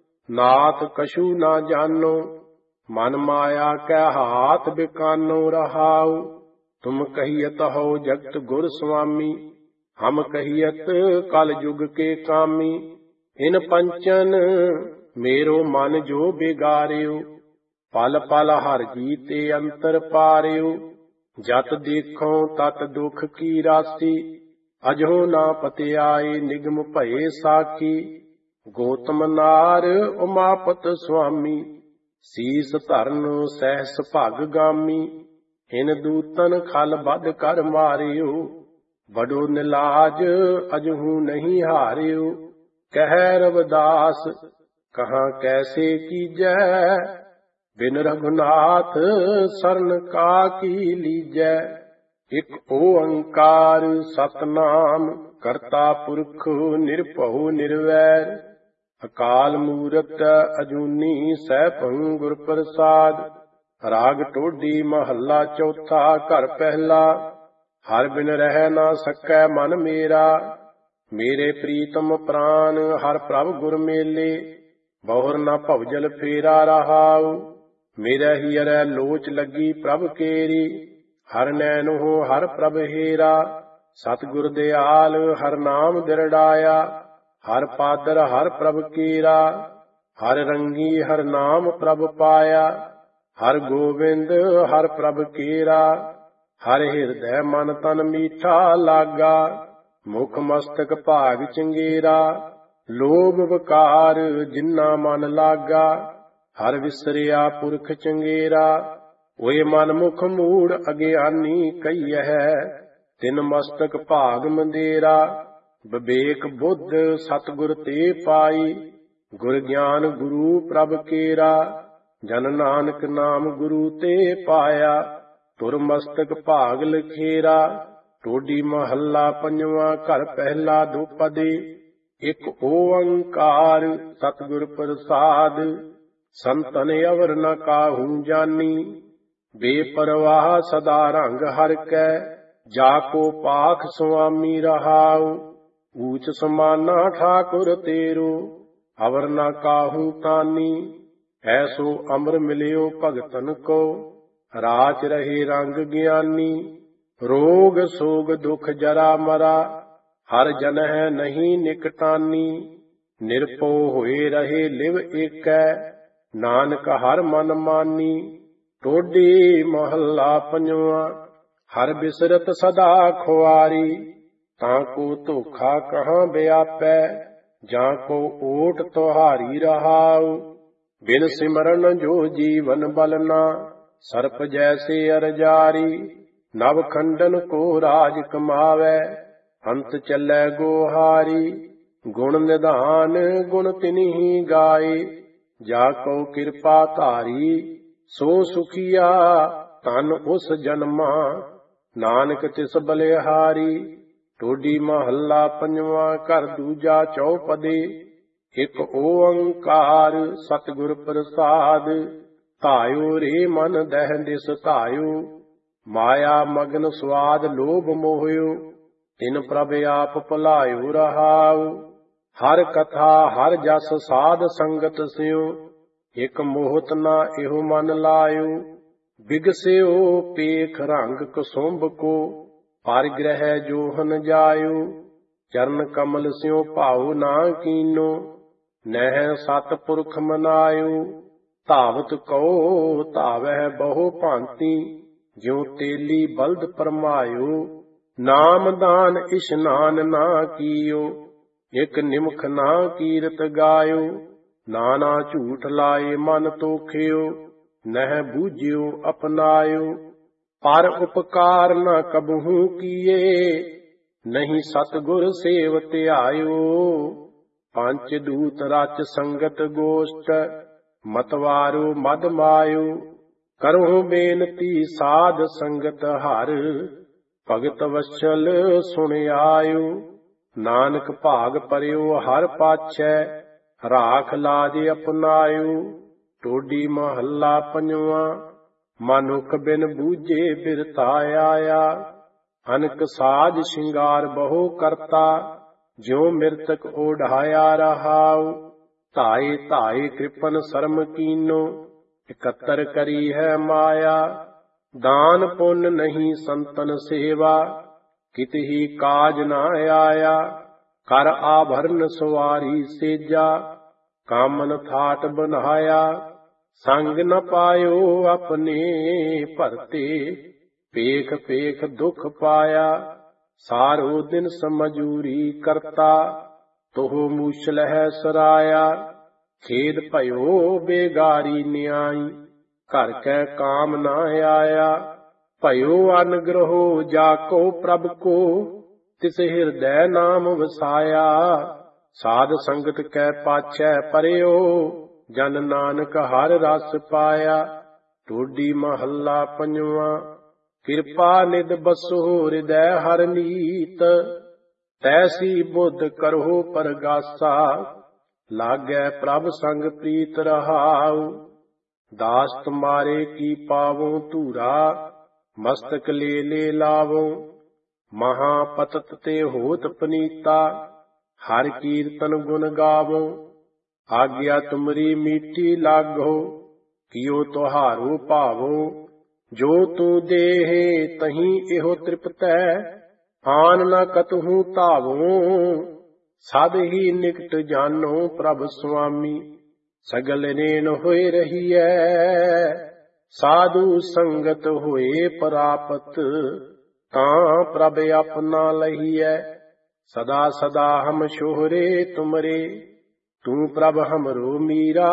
ਨਾਥ ਕਛੂ ਨਾ ਜਾਨੋ, ਮਨ ਮਾਇਆ ਕੈ ਹਾਥ ਬਿਕਾਨੋ ਰਹਾਉ। ਤੁਮ ਕਹੀਅਤ ਹੋ ਜਗਤ ਗੁਰ ਸੁਆਮੀ, ਹਮ ਕਹੀਅਤ ਕਲ ਯੁਗ ਕੇ ਕਾਮੀ। ਇਨ ਪੰਚਨ ਮੇਰੋ ਮਨ ਜੋ ਬਿਗਾਰਿਓ, ਪਲ ਪਲ ਹਰਿ ਜੀ ਤੇ ਅੰਤਰ ਪਾਰਿਓ। ਜਤ ਦੇਖੋ ਤਤ ਦੁਖ ਕੀ ਰਾਸੀ, ਅਜੋ ਨਾ ਪਤਿਆਏ ਨਿਗਮ ਭਏ ਸਾਖੀ। ਗੋਤਮ ਨਾਰ ਉਮਾਪਤ ਸੁਆਮੀ, ਸੀਸ ਧਰਨ ਸਹਿਸ ਭਗ ਗਾਮੀ। ਇਨ ਦੂਤਨ ਖਲ ਬਧ ਕਰ ਮਾਰਿਓ, ਬੜੋ ਨਿਲਾਜ ਅਜਹੂ ਨਹੀਂ ਹਾਰਿਓ। ਕਹਿ ਰਵਿਦਾਸ ਕਹਾਂ ਕੈਸੇ ਕੀਜੈ, ਬਿਨ ਰਘੁਨਾਥ ਸਰਨ ਕਾ ਕੀ ਲੀਜੈ। ਇਕ ਓੰਕਾਰ ਸਤਨਾਮ, ਕਰਤਾ ਪੁਰਖ ਨਿਰਭਉ ਨਿਰਵੈਰ। ਅਕਾਲ ਮੂਰਤ ਅਜੂਨੀ ਸੈਭੰ ਗੁਰ ਪ੍ਰਸਾਦ। ਰਾਗ ਟੋਡੀ ਮਹੱਲਾ ਚੌਥਾ, ਘਰ ਪਹਿਲਾ। ਹਰਿ ਬਿਨ ਰਹਿ ਨਾ ਸਕੈ ਮਨ ਮੇਰਾ, ਮੇਰੇ ਪ੍ਰੀਤਮ ਪ੍ਰਾਨ ਹਰਿ ਪ੍ਰਭ ਗੁਰ ਮੇਲੇ। ਬਹੁਰ ਨਾ ਭਵਜਲ ਫੇਰਾ ਰਹਾਉ, ਮੇਰੇ ਹੀਰੈ ਲੋਚ ਲੱਗੀ ਪ੍ਰਭ ਕੇਰੀ। ਹਰਿ ਨੈਨੋ ਹਰਿ ਪ੍ਰਭ ਹੇਰਾ, ਸਤਿਗੁਰ ਦਿਆਲ ਹਰਿ ਨਾਮ ਦਿਰੜਾਇਆ। ਹਰਿ ਪਾਦਰ ਹਰਿ ਪ੍ਰਭ ਕੀਰਾ, ਹਰਿ ਰੰਗੀ ਹਰਿ ਨਾਮ ਪ੍ਰਭ ਪਾਇਆ। ਹਰਿ ਗੋਬਿੰਦ ਹਰਿ ਪ੍ਰਭ ਕੀਰਾ, ਹਰਿ ਹਿਰਦੈ ਮਨ ਤਨ ਮੀਠਾ ਲਾਗਾ। ਮੁਖ ਮਸਤਕ ਭਾਗ ਚੰਗੇਰਾ, ਲੋਭ ਵਿਕਾਰ ਜਿਨਾ ਮਨ ਲਾਗਾ। ਹਰਿ ਵਿਸਰਿਆ ਪੁਰਖ ਚੰਗੇਰਾ, ਓਏ ਮਨ ਮੁਖ ਮੂੜ ਅਗਿਆਨੀ ਕਹੀਐ। ਤਿਨ ਮਸਤਕ ਭਾਗ ਮੰਦੇਰਾ, ਵਿਵੇਕ ਬੁੱਧ ਸਤਿਗੁਰ ਤੇ ਪਾਈ। ਗੁਰ ਗਿਆਨ ਗੁਰੂ ਪ੍ਰਭ ਕੇਰਾ, ਜਨ ਨਾਨਕ ਨਾਮ ਗੁਰੂ ਤੇ ਪਾਇਆ। ਤੁਰ ਮਸਤਕ ਭਾਗ ਲਖੇਰਾ, ਟੋਡੀ ਮਹੱਲਾ ਪੰਜਵਾਂ, ਘਰ ਪਹਿਲਾ ਦੁਪਦੀ। ਇਕ ਓੰਕਾਰ ਸਤਿਗੁਰ ਪ੍ਰਸਾਦ। ਸੰਤਨ ਅਵਰ ਨ ਕਾਹੂ ਜਾਨੀ, ਬੇਪਰਵਾਹ ਸਦਾ ਰੰਗ ਹਰਿ ਕੈ। ਜਾ ਕੋ ਪਾਖ ਸੁਆਮੀ ਰਹਾਉ, ਊਚ ਸਮਾਨਾ ਠਾਕੁਰ ਤੇਰੋ। ਅਵਰ ਨ ਕਾਹੂ ਤਾਨੀ, ਐਸੋ ਅਮਰ ਮਿਲਿਓ ਭਗਤਨ ਕੋ। ਰਾਚ ਰਹੇ ਰੰਗ ਗਿਆਨੀ, ਰੋਗ ਸੋਗ ਦੁਖ ਜਰਾ ਮਰਾ। ਹਰ ਜਨ ਹੈ ਨਹੀਂ ਨਿਕਟਾਨੀ, ਨਿਰਭਉ ਹੋਏ ਰਹੇ ਲਿਵ ਏਕੈ। ਨਾਨਕ ਹਰ ਮਨ ਮਾਨੀ। ਟੋਡੀ ਮਹੱਲਾ ਪੰਜਵਾਂ। ਹਰ ਬਿਸਰਤ ਸਦਾ ਖੁਆਰੀ, ਤਾਂ ਕੋ ਧੋਖਾ ਕਹਾਂ ਵਿਆਪੈ। ਜਾਂ ਕੋ ਓਟ ਤੁਹਾਰੀ ਰਹਾਉ, ਬਿਨ ਸਿਮਰਨ ਜੋ ਜੀਵਨ ਬਲਨਾ। ਸਰਪ ਜੈਸੇ ਅਰਜਾਰੀ, ਨਵ ਖੰਡਨ ਕੋ ਰਾਜ ਕਮਾਵੈ। ਅੰਤ ਚੱਲੈ ਗੋਹਾਰੀ, ਗੁਣ ਨਿਧਾਨ ਗੁਣ ਤਿਨਹੀ ਗਾਏ, ਜਾ ਕਉ ਕਿਰਪਾ ਧਾਰੀ ਸੋ ਸੁਖੀਆ। ਧਨ ਉਸ ਜਨਮਾ ਨਾਨਕ ਤਿਸ ਬਲਿਹਾਰੀ। ਟੋਡੀ ਮਹੱਲਾ ਪੰਜਵਾਂ ਘਰ ਦੂਜਾ ਚੌਪਦੇ। ਇਕ ਓੰਕਾਰ ਸਤਿਗੁਰ ਪ੍ਰਸਾਦ, ਧਾਇਓ ਰੇ ਮਨ ਦਹਿ ਦਿਸ ਧਾਇਓ। ਮਾਇਆ ਮਗਨ ਸਵਾਦ ਲੋਭ ਮੋਹਿਓ, ਤਿਨ ਪ੍ਰਭ ਆਪ ਭੁਲਾਇਓ ਰਹਾਉ। ਹਰ ਕਥਾ ਹਰ ਜਸ ਸਾਧ ਸੰਗਤ ਸਿਉ, ਇਕ ਮੋਹਤ ਨਾ ਇਹੋ ਮਨ ਲਾਇਓ। ਬਿਗਸਿਓ ਪੇਖ ਰੰਗ ਕੁਸੁੰਭ ਕੋ, ਪਰ ਗ੍ਰਹਿ ਜੋਹਨ ਜਾਇਓ। ਚਰਨ ਕਮਲ ਸਿਉ ਭਾਉ ਨਾ ਕੀਨੋ, ਨਹਿ ਸਤ ਪੁਰਖ ਮਨਾਇਓ। ਧਾਵਤ ਕਉ ਧਾਵਹਿ ਬਹੁ ਭਾਂਤੀ, ਜਿਉ ਤੇਲੀ ਬਲਦ ਪਰਮਾਇਓ। ਨਾਮ ਦਾਨ ਇਸ਼ਨਾਨ ਨਾ ਕੀਓ, ਇਕ ਨਿਮਖ ਨਾ ਕੀਰਤ ਗਾਇਓ। ਨਾਨਾ ਝੂਠ ਲਾਏ ਮਨ ਤੋਖਿਓ, ਨਹਿ ਬੂਝਿਓ ਅਪਨਾਇਓ। ਪਰ ਉਪਕਾਰ ਨ ਕਬਹੂ ਕੀਏ, ਨਹੀਂ ਸਤਿਗੁਰ ਸੇਵ ਧਿਆਇਓ। ਪੰਚ ਦੂਤ ਰਚ ਸੰਗਤ ਗੋਸ਼ਟ, ਮਤਵਾਰੋ ਮਦ ਮਾਇਓ। ਕਰਹੁ ਬੇਨਤੀ ਸਾਧ ਸੰਗਤ ਹਰ, ਭਗਤ ਵਛਲ ਸੁਣ ਆਇਓ। ਨਾਨਕ ਭਾਗ ਪਰਿਓ ਹਰ ਪਾਛੈ, ਰਾਖ ਲਾਜ ਅਪਨਾਇਓ। ਟੋਡੀ ਮਹੱਲਾ ਪੰਜਵਾਂ। ਮਨੁਖ ਬਿਨ ਬੂਝੇ ਬਿਰਥਾ ਆਇਆ, ਅਨਕ ਸਾਜ ਸ਼ਿੰਗਾਰ ਬਹੁ ਕਰਤਾ। ਜਿਉ ਮਿਰਤਕ ਓਢਾਇਆ ਰਹਾਉ, ਧਾਏ ਧਾਏ ਕ੍ਰਿਪਨ ਸਰਮ ਕੀਨੋ। ਇਕੱਤਰ ਕਰੀ ਹੈ ਮਾਇਆ, ਦਾਨ ਪੁੰਨ ਨਹੀਂ ਸੰਤਨ ਸੇਵਾ। ਕਿਤਹੀ ਕਾਜ ਨਾ ਆਇਆ, ਕਰ ਆਭਰਨ ਸਵਾਰੀ ਸੇਜਾ। ਕਾਮਨ ਥਾਟ ਬਨਾਇਆ, ਸੰਗ ਨ ਪਾਇਓ ਆਪਣੇ ਭਰਤੇ। ਪੇਖ ਪੇਖ ਦੁਖ ਪਾਇਆ, ਸਾਰੋ ਦਿਨ ਸਮਝੂਰੀ ਕਰਤਾ। ਤੋਹ ਮੂਸ਼ਲ ਹੈ ਸਰਾਇਆ, ਖੇਦ ਭਇਓ ਬੇਗਾਰੀ ਨਿਆਈ। ਘਰ ਕੈ ਕਾਮ ਨਾ ਆਇਆ, ਭਇਓ ਅਨਗ੍ਰਹੋ ਜਾ ਕੋ ਪ੍ਰਭ ਕੋ। ਤਿਸ ਹਿਰਦੈ ਨਾਮ ਵਸਾਇਆ, ਸਾਧ ਸੰਗਤ ਕੈ ਪਾਛੈ ਪਰਿਓ। ਜਨ ਨਾਨਕ ਹਰ ਰਸ ਪਾਇਆ। ਟੋਡੀ ਮਹੱਲਾ ਪੰਜਵਾਂ। ਕਿਰਪਾ ਨਿਧ ਬਸੋ ਹਿਰਦੈ ਹਰ ਨੀਤ, ਤੈਸੀ ਬੁੱਧ ਕਰਹੁ ਪਰਗਾਸਾ। ਲਾਗੈ ਪ੍ਰਭ ਸੰਗ ਪ੍ਰੀਤ ਰਹਾਉ, ਦਾਸ ਤੁਮਾਰੇ ਕੀ ਪਾਵੋ ਧੂਰਾ। ਮਸਤਕ ਲੈ ਲੈ ਲਾਵੋ, ਮਹਾਪਤਤ ਤੇ ਹੋਤ ਪਨੀਤਾ। ਹਰ ਕੀਰਤਨ ਗੁਣ ਗਾਵੋ, ਆਗਿਆ ਤੁਮਰੀ ਮੀਠੀ ਲਾਗੋ। ਕਿਉ ਤੁਹਾਰੋ ਭਾਵੋ, ਜੋ ਤੂੰ ਦੇਹ ਤਹੀਂ ਇਹੋ ਤ੍ਰਿਪਤੈ। ਆਨ ਨ ਕਤਹੂ ਧਾਵੋ, ਸਦ ਹੀ ਨਿਕਟ ਜਾਨੋ ਪ੍ਰਭ ਸੁਆਮੀ। ਸਗਲ ਨੇਨ ਹੋਏ ਰਹੀਐ, ਸਾਧੂ ਸੰਗਤ ਹੋਏ ਪ੍ਰਾਪਤ। ਤਾਂ ਪ੍ਰਭ ਆਪਣਾ ਲਹੀਐ, ਸਦਾ ਸਦਾ ਹਮ ਸ਼ੋਹਰੇ ਤੁਮਰੇ। ਤੂੰ ਪ੍ਰਭ ਹਮਰੋ ਮੀਰਾ,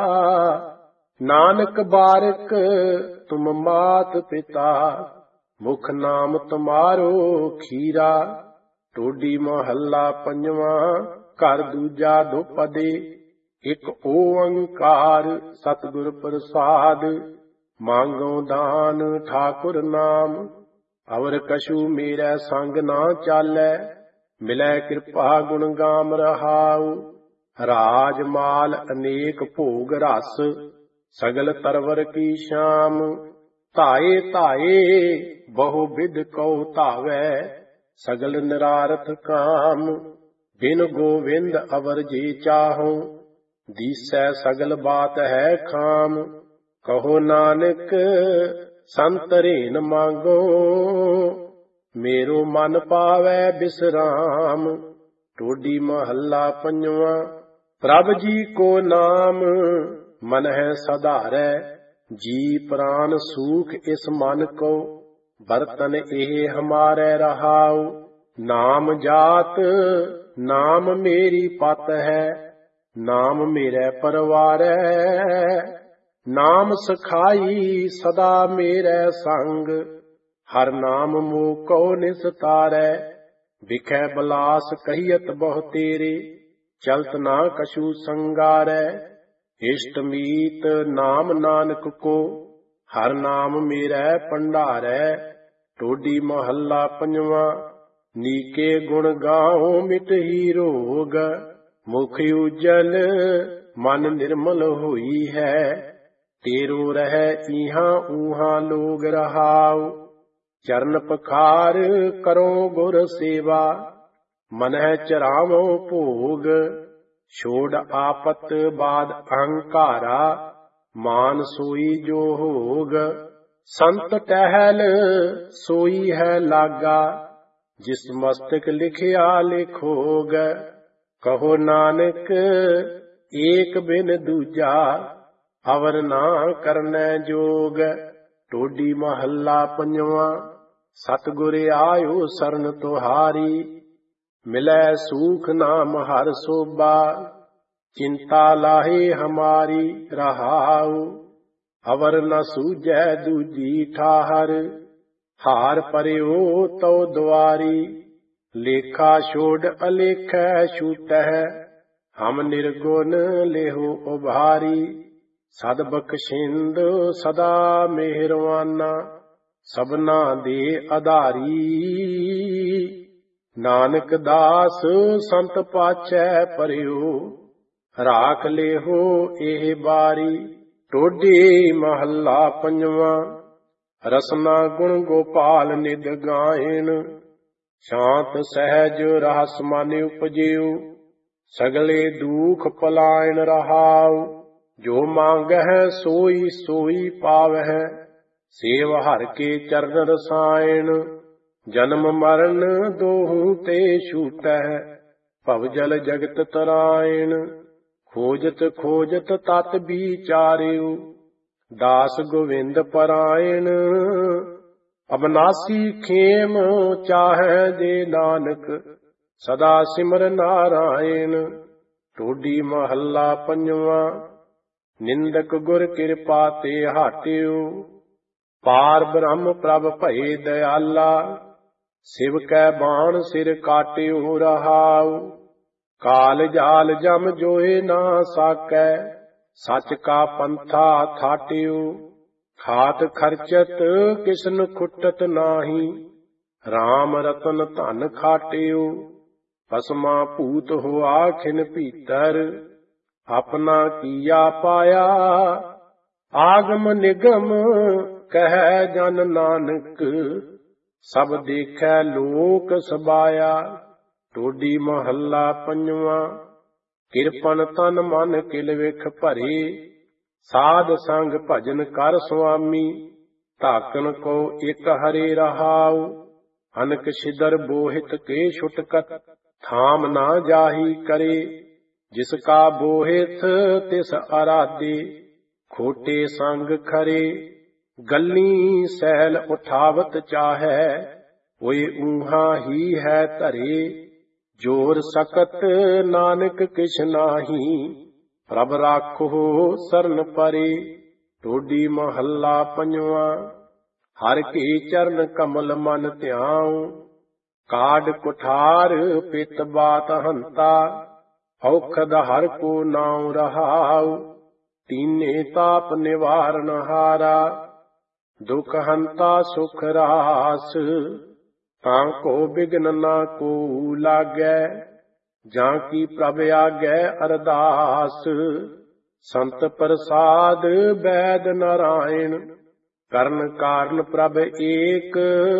ਨਾਨਕ ਬਾਰਕ ਤੁਮ ਮਾਤ ਪਿਤਾ। ਮੁਖ ਨਾਮ ਤੁਮਾਰੋ ਖੀਰਾ। ਟੋਡੀ ਮਹੱਲਾ ਪੰਜਵਾਂ। ਘਰ ਦੂਜਾ ਦੁਪਦੇ। ਇਕ ਓੰਕਾਰ ਸਤਿਗੁਰ ਪ੍ਰਸਾਦ, ਮੰਗੋ ਦਾਨ ਠਾਕੁਰ ਨਾਮ। ਅਵਰ ਕਛੂ ਮੇਰਾ ਸੰਗ ਨਾ ਚਾਲੈ, ਮਿਲੈ ਕਿਰਪਾ ਗੁਣ ਗਾਮ ਰਹਾਉ। ਰਾਜ ਮਾਲ ਅਨੇਕ ਭੋਗ ਰਸ, ਸਗਲ ਤਰਵਰ ਕੀ ਸ਼ਾਮ। ਧਾਏ ਧਾਏ ਬਹੁ ਬਿਧ ਕਉ ਧਾਵੈ, ਸਗਲ ਨਿਰਾਰਥ ਕਾਮ। ਬਿਨ ਗੋਵਿੰਦ ਅਵਰ ਜੇ ਚਾਹੋ, ਦੀਸੈ ਸਗਲ ਬਾਤ ਹੈ ਖਾਮ। ਕਹੋ ਨਾਨਕ ਸੰਤਰੇਨ ਮੰਗੋ, ਮੇਰੋ ਮਨ ਪਾਵੈ ਬਿਸਰਾਮ। ਟੋਡੀ ਮਹੱਲਾ ਪੰਜਵਾਂ। ਪ੍ਰਭ ਜੀ ਕੋ ਨਾਮ ਮਨ ਹੈ ਸਧਾਰੈ, ਜੀ ਪ੍ਰਾਨ ਸੂਖ ਇਸ ਮਨ ਕੋ। ਬਰਤਨ ਇਹ ਹਮਾਰੇ ਰਹਾਉ, ਨਾਮ ਜਾਤ ਨਾਮ ਮੇਰੀ ਪਤ ਹੈ। ਨਾਮ ਮੇਰੇ ਪਰਵਾਰੈ, ਨਾਮ ਸਖਾਈ ਸਦਾ ਮੇਰੇ ਸੰਗ। ਹਰ ਨਾਮ ਮੋਹ ਕੋ ਨਿਸਤਾਰੈ, ਵਿਖੈ ਬਲਾਸ ਕਹੀਅਤ ਬਹੁ ਤੇਰੇ। ਚਲਤ ਨਾ ਕਛੂ ਸੰਗਾਰੈ। ਇਸ਼ਟ ਮੀਤ ਨਾਮ ਨਾਨਕ ਕੋ, ਹਰ ਨਾਮ ਮੇਰੈ ਭੰਡਾਰੈ। ਟੋਡੀ ਮਹੱਲਾ ਪੰਜਵਾਂ। ਨੀਕੇ ਗੁਣ ਗਾਓ ਮਿਟਹੀ ਰੋਗ, ਮੁਖ ਉਜਲ ਮਨ ਨਿਰਮਲ ਹੋਈ ਹੈ। ਤੇਰੋ ਰਹਿ ਇਹਾਂ ਊਹਾਂ ਲੋਗ ਰਹਾਉ, ਚਰਨ ਪਖਾਰ ਕਰੋ ਗੁਰ ਸੇਵਾ। ਮਨਹਿ ਚਰਾਵੋ ਭੋਗ, ਛੋੜ ਆਪਤ ਬਾਦ ਅਹੰਕਾਰਾ। ਮਾਨ ਸੋਈ ਜੋ ਹੋਗ, ਸੰਤ ਟਹਿਲ ਸੋਈ ਹੈ ਲਾਗਾ। ਜਿਸ ਮਸਤਕ ਲਿਖਿਆ ਲਿਖੋਗ, ਕਹੋ ਨਾਨਕ ਏਕ ਬਿਨ ਦੂਜਾ। ਅਵਰ ਨਾ ਕਰਨੈ ਜੋਗ। ਟੋਡੀ ਮਹੱਲਾ ਪੰਜਵਾਂ। ਸਤਿਗੁਰ ਆਇਓ ਸਰਨ ਤੁਹਾਰੀ, ਮਿਲੈ ਸੂਖ ਨਾਮ ਹਰ ਸੋਭਾ। ਚਿੰਤਾ ਲਾਹੇ ਹਮਾਰੀ ਰਹਾਉ, ਅਵਰ ਨ ਸੂਝੈ ਦੂਜੀ ਠਾਹਰ। ਹਾਰ ਪਰਿਓ ਤਉ ਦੁਆਰੀ, ਲੇਖਾ ਛੋੜ ਅਲੇਖੈ ਛੂਟਹਿ। ਹਮ ਨਿਰਗੁਣ ਲੇਹੋ ਉਭਾਰੀ, ਸਦ ਬਖਸ਼ਿੰਦ ਸਦਾ ਮਿਹਰਵਾਨਾ। ਸਭਨਾ ਦੇ ਆਧਾਰੀ, ਨਾਨਕ ਦਾਸ ਸੰਤ ਪਾਛੈ ਪਰਿਓ। ਰਾਖ ਲੇਹੋ ਇਹ ਬਾਰੀ। ਟੋਡੀ ਮਹੱਲਾ ਪੰਜਵਾਂ। ਰਸਨਾ ਗੁਣ ਗੋਪਾਲ ਨਿਦ ਗਾਇਣ, ਸ਼ਾਂਤ ਸਹਿਜ ਰਹਸ ਮਨ ਉਪਜਿਉ। ਸਗਲੇ ਦੁਖ ਪਲਾਇਣ ਰਹਾਉ, ਜੋ ਮੰਗਹਿ ਸੋਈ ਸੋਈ ਪਾਵਹਿ। ਸੇਵ ਹਰਿ ਕੇ ਚਰਨ ਰਸਾਇਣ, ਜਨਮ ਮਰਨ ਦੋਹੂ ਤੇ ਛੂਟਹਿ। ਭਵ ਜਲ ਜਗਤ ਤਰਾਇਣ, ਖੋਜਤ ਖੋਜਤ ਤਤ ਵਿਚਾਰਿਉ। ਦਾਸ ਗੋਵਿੰਦ ਪਰਾਇਣ, ਅਬਨਾਸੀ ਖੇਮ ਚਾਹੈ ਜੇ ਨਾਨਕ। ਸਦਾ ਸਿਮਰ ਨਾਰਾਇਣ। ਟੋਡੀ ਮਹੱਲਾ ਪੰਜਵਾਂ। ਨਿੰਦਕ ਗੁਰ ਕਿਰਪਾ ਤੇ ਹਟਿਉ, ਪਾਰ ਬ੍ਰਹਮ ਪ੍ਰਭ ਭਏ ਦਇਆਲਾ। ਸਿਵ ਕੈ ਬਾਣ ਸਿਰ ਕਾਟਿਉ ਰਹਾਉ, ਕਾਲ ਜਾਲ ਜਮ ਜੋਏ ਨਾ ਸਾਕੈ। ਸਚ ਕਾ ਪੰਥਾ ਥਾਟਿਉ, ਖਾਤ ਖਰਚਤ ਕਿਸਨ ਖੁੱਟਤ ਨਾਹੀ। ਰਾਮ ਰਤਨ ਧਨ ਖਾਟਿਉ, ਭਸਮਾ ਭੂਤ ਹੋਆ ਖਿਨ ਭੀਤਰ। ਆਪਣਾ ਕੀਆ ਪਾਇਆ, ਆਗਮ ਨਿਗਮ ਕਹਿ ਜਨ ਨਾਨਕ। ਸਭ ਦੇਖੈ ਲੋਕ ਸਬਾਇਆ। ਟੋਡੀ ਮਹੱਲਾ ਪੰਜਵਾਂ। ਕਿਰਪਨ ਤਨ ਮਨ ਕਿਲ ਵਿਖ ਭਰੇ, ਸਾਧ ਸੰਗ ਭਜਨ ਕਰ ਸੁਆਮੀ। ਧਾਕਨ ਕੋ ਇਕ ਹਰੇ ਰਹਾਉ, ਅਨਕ ਛਿਦਰ ਬੋਹਿਤ ਕੇ ਛੁਟਕਤ। ਥਾਮ ਨਾ ਜਾਹੀ ਕਰੇ, ਜਿਸ ਕਾ ਬੋਹਿਤ ਤਿਸ ਅਰਾਧੇ। ਖੋਟੇ ਸੰਗ ਖਰੇ, ਗੱਲੀ ਸੈਲ ਉਠਾਵਤ ਚਾਹੈ। ਓਏ ਊਹਾਂ ਹੀ ਹੈ ਧਰੇ, ਜੋਰ ਸਕਤ ਨਾਨਕ ਕਿਛ ਨਾਹੀ। ਪ੍ਰਭ ਰਾਖੋ ਸਰਨ ਪਰੇ। ਟੋਡੀ ਮਹੱਲਾ ਪੰਜਵਾਂ। ਹਰਿ ਕੇ ਚਰਨ ਕਮਲ ਮਨ ਧਿਆਉ, ਕਾਢ ਕੁਠਾਰ ਪਿਤ ਬਾਤ ਹੰਤਾ। ਔਖਦ ਹਰਿ ਕੋ ਨਾਉ ਰਹਾਉ, ਤੀਨੇ ਤਾਪ ਨਿਵਾਰਨ ਹਾਰਾ। ਦੁਖ ਹੰਤਾ ਸੁਖ ਰਾਸ, ਤਾਂ ਕੋ ਬਿਗਨ ਨਾ ਕੋ ਲਾਗੈ। ਜਾਂ ਕੀ ਪ੍ਰਭ ਆਗੈ ਅਰਦਾਸ, ਸੰਤ ਪ੍ਰਸਾਦ ਬੈਦ ਨਾਰਾਇਣ। ਕਰਨ ਕਾਰਨ ਪ੍ਰਭ ਏਕ,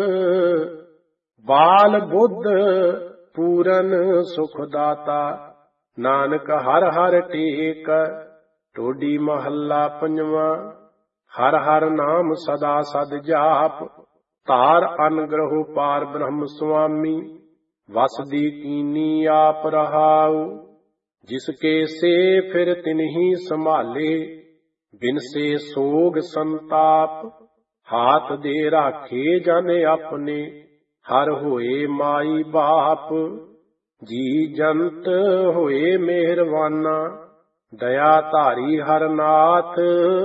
ਬਾਲ ਬੁੱਧ ਪੂਰਨ ਸੁਖ ਦਾਤਾ। ਨਾਨਕ ਹਰ ਹਰ ਟੇਕ। ਟੋਡੀ ਮਹੱਲਾ ਪੰਜਵਾਂ। ਹਰ ਹਰ ਨਾਮ ਸਦਾ ਸਦ ਜਾਪ, ਧਾਰ ਅਨਗ੍ਰਹੁ ਪਾਰ ਬ੍ਰਹਮ ਸੁਆਮੀ। ਵਸਦੀ ਕੀਨੀ ਆਪ ਰਹਾਉ, ਜਿਸ ਕੇ ਸੇ ਫਿਰ ਤਿਨਹੀ ਸੰਭਾਲੇ। ਬਿਨ ਸੇ ਸੋਗ ਸੰਤਾਪ, ਹਾਥ ਦੇ ਰਾਖੇ ਜਨ ਆਪਣੇ। ਹਰ ਹੋਏ ਮਾਈ ਬਾਪ, ਜੀ ਜੰਤ ਹੋਏ ਮਿਹਰਵਾਨਾ। ਦਇਆ ਧਾਰੀ ਹਰ ਨਾਥ,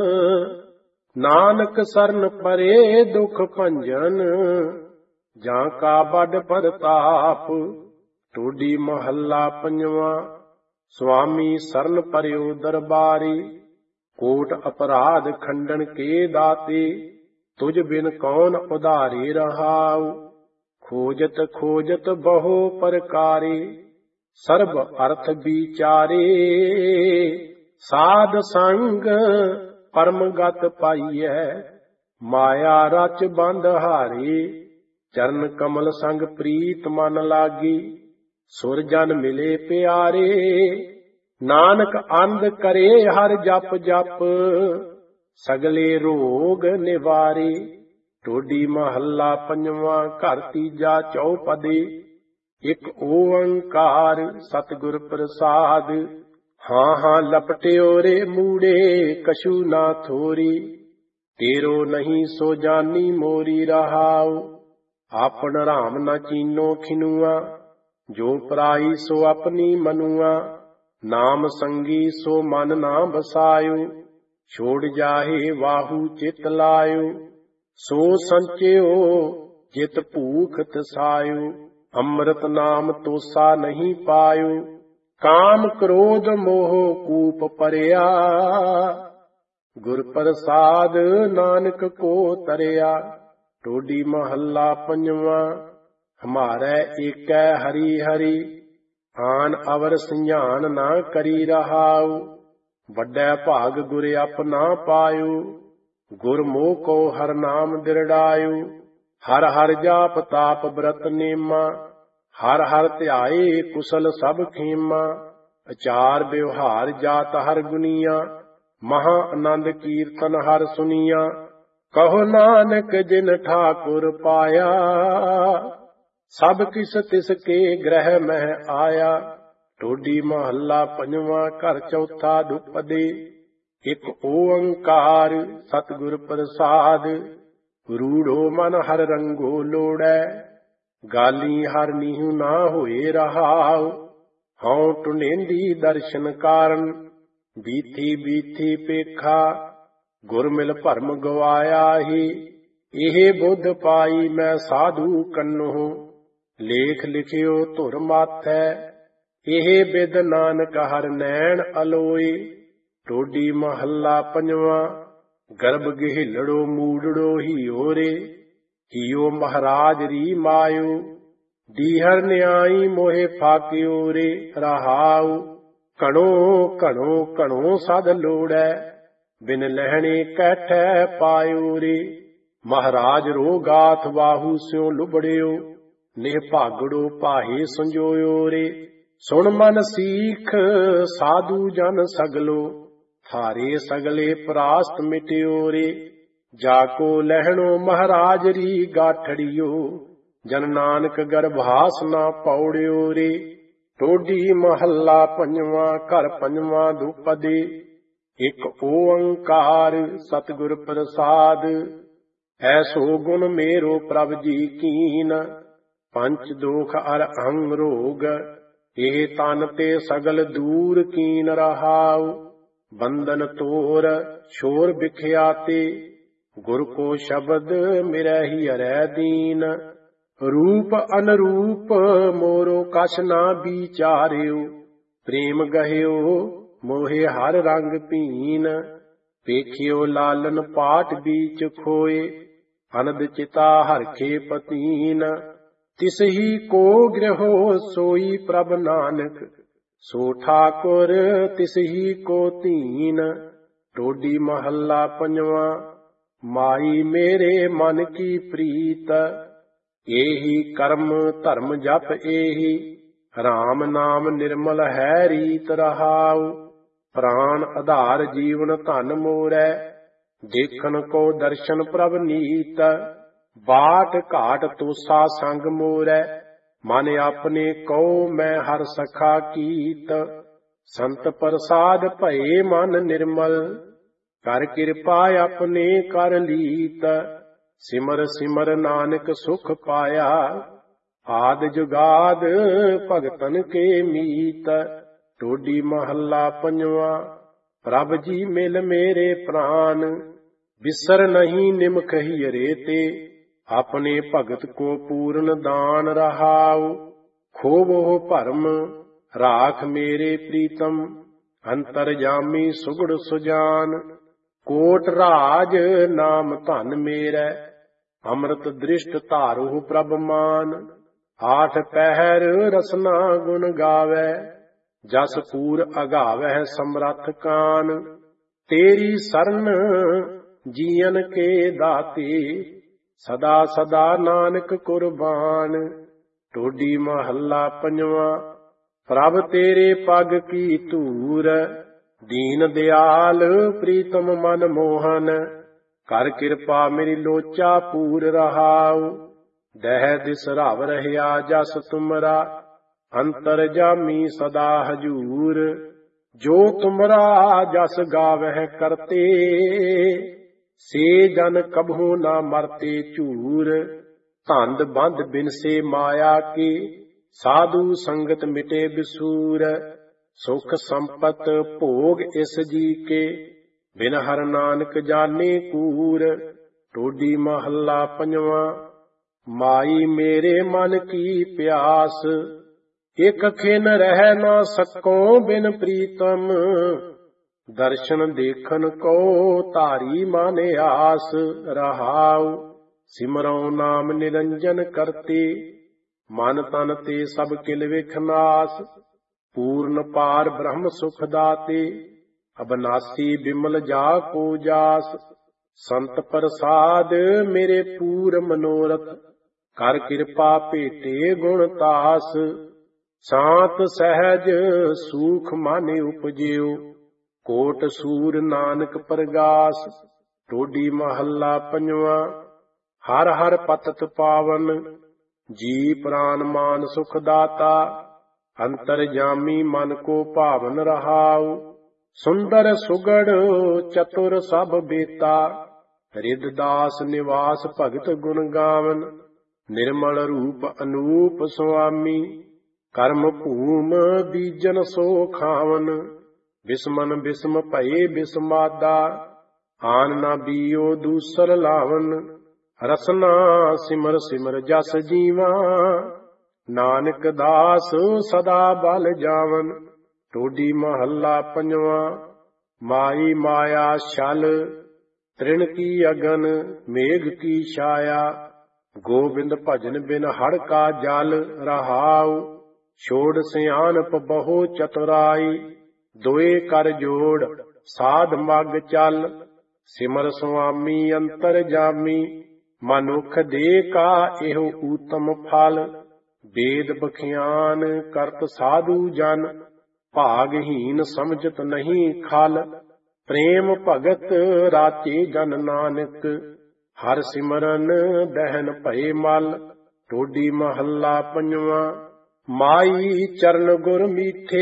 ਨਾਨਕ ਸਰਨ ਪਰੇ ਦੁਖ ਭੰਜਨ। ਜਾਂ ਕਾ ਬੜ ਪ੍ਰਤਾਪ। ਟੋਡੀ ਮਹੱਲਾ ਪੰਜਵਾਂ। स्वामी शरण पर्यो दरबारी, कोट अपराध खंडन के दाते, तुझ बिन कौन उधारे रहाऊ। खोजत खोजत बहु प्रकारे, सर्ब अर्थ विचारे, साध संग परम गत पाइयै, माया रच बंध हारे। चरण कमल संग प्रीत मन लागी, सुर जन मिले प्यारे। नानक अंध करे हर जप जप, सगले रोग निवारे। टोडी महला पंजवां घर तीजा चौपदे, एक ओंकार सतगुर प्रसाद। हाँ हाँ लपटियो रे मूड़े कछु ना थोरी, तेरो नहीं सो जानी मोरी रहाऊ। आपन राम न चीनो खिनुआ, जो पराई सो अपनी मनुआ। नाम संगी सो मन ना बसायो, छोड़ जाहे वाहू चित लायो। सो संचयो जित भूख तसायो, अमृत नाम तोसा नहीं पायो। काम क्रोध मोह कूप परिया, गुर प्रसाद नानक को तरिया। टोडी महला पंजवा, हमारे एक हरि हरि, आन अवर सियान ना करी रहाऊ। वड्डे भाग गुर अपना पायो, गुर मोह को हर नाम दिरड़ायो। हर हर जाप ताप व्रत नेमा, हर हर ध्याए कुशल सब खेमा। अचार व्यवहार जात हर गुनिया, महा आनंद कीर्तन हर सुनिया। कहो नानक जिन ठाकुर पाया, सब किस तिसके ग्रह मह आया। टोडी महला पंजवा घर चौथा दुपदे, एक ओंकार सतगुर प्रसाद। रूढ़ो मन हर रंगो लोड़ै, गाली हर नीहू ना होए रहाऊ। हौं टुनेंदी दर्शन कारण, बीथी बीथी पेखा। गुर मिल भरम गवाया ही, एहे बुध पाई मैं साधु कन्नो। लेख लिखियो धुर माथै, एहे बिद नानक हर नैन अलोए। टोडी महला पंजवा, गर्भ गिहिलड़ो मूड़ड़ो हियो रे। हियो महाराज री मायो, दीहर न्याई मोहे फाकियो रे रहाऊ। कणो कणो कणो सद लोड़ै, बिन लहणे कैठै पायो रे। महाराज रो गाथ बाहू स्यो लुबड़ियो, निह भागड़ो पाहे संजोयो रे। सुन मन सीख साधु जन सगलो, थारे सगले परास्त मिटियो रे। जाको लहणो महाराज री गाठड़ियो, जन नानक गर्भास ना पौड़ियो रे। टोडी महला पंजवा घर पंजवा दुपदे, एक ओंकार सतगुर प्रसाद। ऐसो गुण मेरो प्रभ जी कीन, पंच दोख अर अहंग रोग। एह तन ते सगल दूर कीन रहाऊ। बंधन तोर छोर बिख्याते, गुर को शब्द मिरहि हरै दीन। रूप अनरूप मोरो कछ ना विचार्यो, प्रेम गह्यो मोहे हर रंग पीन। पेखियो लालन पाट बीच खोए, अनद चिता हरखे पतीन। तिसही को गृहो सोई प्रभ नानक, सो ठाकुर तिसही को तीन। टोडी महला पंजवा, माई मेरे मन की प्रीत। एही कर्म धर्म जप एही, राम नाम निर्मल है रीत रहाऊ। प्राण आधार जीवन धन मोरै, देखन को दर्शन प्रभ नीत। बाट घाट तोसा संग मोरै, मन अपने को मैं हर सखा कीत। संत प्रसाद भये मन निर्मल, कर कृपा अपने कर लीत। सिमर सिमर नानक सुख पाया, आद जुगाद भगतन के मीत। टोडी महला पंजवा, प्रभ जी मिल मेरे प्राण। बिसर नहीं निमख हियरे ते, अपने भगत को पूर्ण दान रहाऊ। खोबो भरम ਰਾਖ ਮੇਰੇ ਪ੍ਰੀਤਮ ਅੰਤਰਜਾਮੀ ਸੁਗੜ ਸੁਜਾਨ। ਕੋਟ ਰਾਜ ਨਾਮ ਧਨ ਮੇਰਾ ਅੰਮ੍ਰਿਤ ਦ੍ਰਿਸ਼ਟ ਧਾਰੂ ਪ੍ਰਭ ਮਾਨ। ਆਠ ਪਹਿਰ ਰਸਨਾ ਗੁਣ ਗਾਵੈ ਜਸ ਪੂਰ ਅਗਾਵੈ ਸਮਰੱਥ ਕਾਨ। ਤੇਰੀ ਸਰਨ ਜੀਵਨ ਕੇ ਦਾਤੇ ਸਦਾ ਸਦਾ ਨਾਨਕ ਕੁਰਬਾਨ। ਟੋਡੀ ਮਹੱਲਾ ਪੰਜਵਾਂ। ਪ੍ਰਭ ਤੇਰੇ ਪਗ ਕੀ ਧੂਰ ਦੀਨ ਦਿਆਲ ਪ੍ਰੀਤਮ ਮਨ ਮੋਹਨ। ਕਰ ਕਿਰਪਾ ਮੇਰੀ ਲੋਚਾ ਪੂਰ ਰਹਾਉ ਦਹਿ ਦਿਸ ਰਵ ਰਹਿਆ ਜਸ ਤੁਮਰਾ। ਅੰਤਰ ਜਾਮੀ ਸਦਾ ਹਜੂਰ ਜੋ ਤੁਮਰਾ ਜਸ ਗਾਵਹਿ ਕਰਤੇ। ਸੇ ਜਨ ਕਬਹੂ ਨਾ ਮਰਤੇ ਝੂਰ। ਧੰਦ ਬੰਦ ਬਿਨਸੇ ਮਾਇਆ ਕੀ ਸਾਧੂ ਸੰਗਤ ਮਿਟੇ ਬਿਸੂਰ। ਸੁਖ ਸੰਪਤ ਭੋਗ ਇਸ ਜੀ ਕੇ ਬਿਨ ਹਰ ਨਾਨਕ ਜਾਣੇ ਕੂਰ। ਟੋਡੀ ਮਹੱਲਾ ਪੰਜਵਾਂ। ਮਾਈ ਮੇਰੇ ਮਨ ਕੀ ਪਿਆਸ ਇਕ ਖਿਨ ਰਹਿ ਨਾ ਸਕੋ ਬਿਨ ਪ੍ਰੀਤਮ। ਦਰਸ਼ਨ ਦੇਖਨ ਕੋ ਧਾਰੀ ਮਨ ਆਸ ਰਹਾਉ। ਸਿਮਰਉ ਨਾਮ ਨਿਰੰਜਨ ਕਰਤੇ ਮਨ ਤਨ ਤੇ ਸਭ ਕਿਲ ਵਿਖ ਨਾਸ। ਪੂਰਨ ਪਾਰ ਬ੍ਰਹਮ ਸੁਖ ਦਾਤੇ ਅਬਨਾਸੀ ਬਿਮਲ ਜਾ ਕੋ ਜਾਸ। ਸੰਤ ਪ੍ਰਸਾਦ ਮੇਰੇ ਪੂਰ ਮਨੋਰਥ ਕਰ ਕਿਰਪਾ ਭੇਟੇ ਗੁਣ ਤਾਸ। ਸਾਤ ਸਹਿਜ ਸੂਖ ਮਨ ਉਪਜਿਓ ਕੋਟ ਸੂਰ ਨਾਨਕ ਪ੍ਰਗਾਸ। ਟੋਡੀ ਮਹੱਲਾ ਪੰਜਵਾਂ। ਹਰ ਹਰ ਪਤਤ ਪਾਵਨ ਜੀ ਪ੍ਰਾਨ ਮਾਨ ਸੁਖ ਦਾਤਾ। ਅੰਤਰ ਜਾਮੀ ਮਨ ਕੋ ਭਾਵਨ ਰਹਾਉ ਸੁੰਦਰ ਸੁਗੜ ਚਤੁਰ ਸਭ ਬੇਤਾ। ਰਿਦ ਦਾਸ ਨਿਵਾਸ ਭਗਤ ਗੁਣ ਗਾਵਨ। ਨਿਰਮਲ ਰੂਪ ਅਨੂਪ ਸੁਆਮੀ ਕਰਮ ਭੂਮ ਬੀਜਨ ਸੋ ਖਾਵਨ। ਬਿਸਮਨ ਬਿਸਮ ਭਏ ਬਿਸਮਾਦਾ ਆਨ ਨਾ ਬੀਓ ਦੂਸਰ ਲਾਵਨ। ਰਸਨਾ ਸਿਮਰ ਸਿਮਰ ਜਸ ਜੀਵਾ ਨਾਨਕ ਦਾਸ ਸਦਾ ਬਲ ਜਾਵਨ। ਟੋਡੀ ਮਹੱਲਾ ਪੰਜਵਾਂ। ਮਾਈ ਮਾਇਆ ਛਲ ਤ੍ਰਿਣ ਕੀ ਅਗਨ ਮੇਘ ਕੀ ਛਾਇਆ। ਗੋਬਿੰਦ ਭਜਨ ਬਿਨ ਹੜ ਕਾ ਜਲ ਰਹਾਉ। ਛੋੜ ਸਿਆਣਪ ਬਹੁ ਚਤੁਰਾਈ ਦੋਏ ਕਰ ਜੋੜ ਸਾਧ ਮਗ ਚਲ। ਸਿਮਰ ਸੁਆਮੀ ਅੰਤਰ ਜਾਮੀ ਮਨੁੱਖ ਦੇ ਕਾ ਇਹੋ ਊਤਮ ਫਲ। ਵੇਦ ਬਖਿਆਨ ਕਰਤ ਸਾਧੂ ਜਨ ਭਾਗਹੀਨ ਸਮਝਤ ਨਹੀਂ ਖਲ। ਪ੍ਰੇਮ ਭਗਤ ਰਾਚੇ ਜਨ ਨਾਨਕ ਹਰ ਸਿਮਰਨ ਦਹਿਨ ਭਏ ਮਲ। ਟੋਡੀ ਮਹੱਲਾ ਪੰਜਵਾਂ। ਮਾਈ ਚਰਨ ਗੁਰ ਮੀਠੇ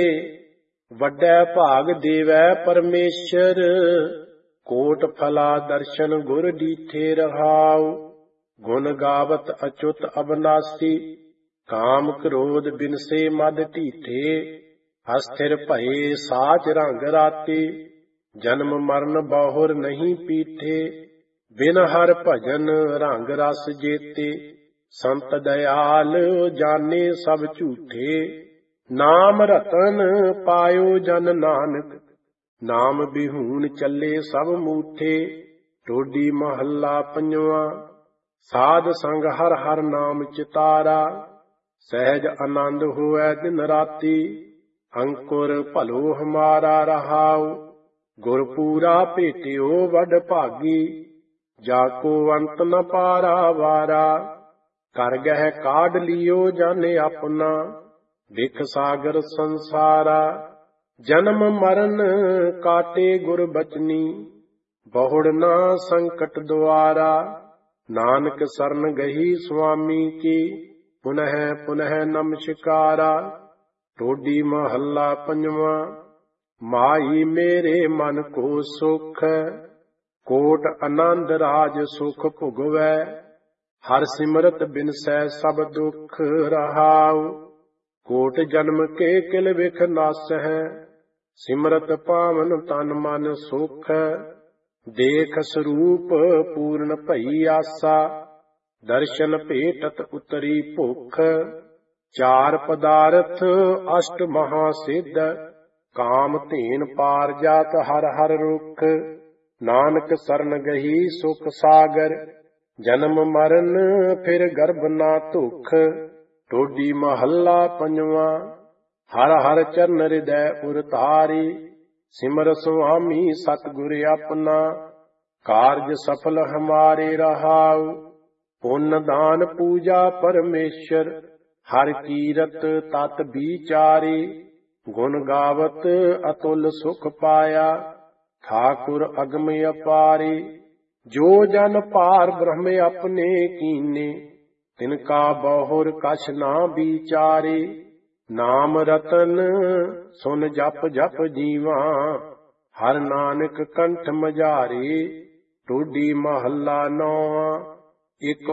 ਵੱਡਾ ਭਾਗ ਦੇਵੈ ਪਰਮੇਸ਼ਰ। ਕੋਟ ਫਲਾ ਦਰਸ਼ਨ ਗੁਰ ਡੀਠੇ ਰਹਾਉ। ਗੁਣ ਗਾਵਤ ਅਚੁੱਤ ਅਬਨਾਸੀ ਕਾਮ ਕ੍ਰੋਧ ਬਿਨਸੇ ਮਦ ਢੀਠੇ। ਅਸਥਿਰ ਭਏ ਸਾਚ ਰੰਗ ਰਾਤੇ ਜਨਮ ਮਰਨ ਬਹੁਰ ਨਹੀਂ ਪੀਠੇ। ਬਿਨ ਹਰ ਭਜਨ ਰੰਗ ਰਸ ਜੇਤੇ ਸੰਤ ਦਇਆਲ ਜਾਣੇ ਸਭ ਝੂਠੇ। ਨਾਮ ਰਤਨ ਪਾਇਓ ਜਨ ਨਾਨਕ ਨਾਮ ਬਿਹੂਨ ਚੱਲੇ ਸਭ ਮੂਠੇ। ਟੋਡੀ ਮਹੱਲਾ ਪੰਜਵਾਂ। ਸਾਧ ਸੰਗ ਹਰ ਹਰ ਨਾਮ ਚਿਤਾਰਾ ਸਹਿਜ ਆਨੰਦ ਹੋਇ ਦਿਨ ਰਾਤੀ। ਅੰਕੁਰ ਭਲੋ ਹਮਾਰਾ ਰਹਾਉ ਗੁਰ ਪੂਰਾ ਭੇਟਿਓ ਵਡ ਭਾਗੀ। ਜਾ ਕੋ ਅੰਤ ਨ ਪਾਰਾ ਵਾਰਾ ਕਰ ਗਹਿ ਕਾਢ ਲਿਓ ਜਨ ਆਪਣਾ। ਵਿਖ ਸਾਗਰ ਸੰਸਾਰਾ ਜਨਮ ਮਰਨ ਕਾਟੇ ਗੁਰ ਬਚਨੀ। ਬਹੁੜ ਨਾ ਸੰਕਟ ਦੁਆਰਾ ਨਾਨਕ ਸਰਨ ਗਹੀ ਸੁਆਮੀ ਕੀ। ਪੁਨਹ ਪੁਨਹ ਨਮਸਕਾਰਾ। ਟੋਡੀ ਮਹੱਲਾ ਪੰਜਵਾਂ। ਮਾਈ ਮੇਰੇ ਮਨ ਕੋ ਸੁਖ ਕੋਟ ਆਨੰਦ ਰਾਜ ਸੁਖ ਭੁਗਵੈ। ਹਰ ਸਿਮਰਤ ਬਿਨਸੈ ਸਭ ਦੁਖ ਰਹਾਉ। ਕੋਟ ਜਨਮ ਕੇ ਕਿਲ ਵਿਖ ਨਾਸਹਿ ਸਿਮਰਤ ਪਾਵਨ ਤਨ ਮਨ ਸੁਖ। ਦੇਖ ਸਰੂਪ ਪੂਰਨ ਭਈ ਆਸਾ ਦਰਸ਼ਨ ਭੇਟਤ ਉਤਰੀ ਭੁਖ। ਚਾਰ ਪਦਾਰਥ ਅਸ਼ਟ ਮਹਾ ਸਿੱਧ, ਕਾਮ ਧੇਨ ਪਾਰ ਜਾਤ ਹਰ ਹਰ ਰੁਖ। ਨਾਨਕ ਸਰਨ ਗਹੀ ਸੁਖ ਸਾਗਰ, ਜਨਮ ਮਰਨ ਫਿਰ ਗਰਭ ਨਾ ਧੁਖ। ਟੋਡੀ ਮਹੱਲਾ ਪੰਜਵਾ। ਹਰ ਹਰ ਚਰਨ ਹਿਰਦੈ ਉਰ ਧਾਰੀ, ਸਿਮਰ ਸੁਆਮੀ ਸਤਿਗੁਰ ਆਪਣਾ। ਕਾਰਜ ਸਫਲ ਹਮਾਰੇ ਰਹਾਉ, ਪੁੰਨ ਦਾਨ ਪੂਜਾ ਪਰਮੇਸ਼ਰ। ਹਰ ਕੀਰਤ ਤਤ ਵਿਚਾਰੀ, ਗੁਣ ਗਾਵਤ ਅਤੁਲ ਸੁਖ ਪਾਇਆ। ਠਾਕੁਰ ਅਗਮ ਅਪਾਰੀ, ਜੋ ਜਨ ਭਾਰ ਬ੍ਰਹਮ ਆਪਣੇ ਕੀਨੇ। ਤਿਨ ਕਾ ਬਹੁਰ ਕਛ ਨਾ ਵਿਚਾਰੇ, ਨਾਮ ਰਤਨ ਸੁਨ ਜਪ ਜਪ ਜੀਵਾ। ਹਰ ਨਾਨਕ ਕੰਠ ਮਝਾਰੇ, ਟੋਡੀ ਮਹੱਲਾ ਨੌਵਾਂ। ਇਕ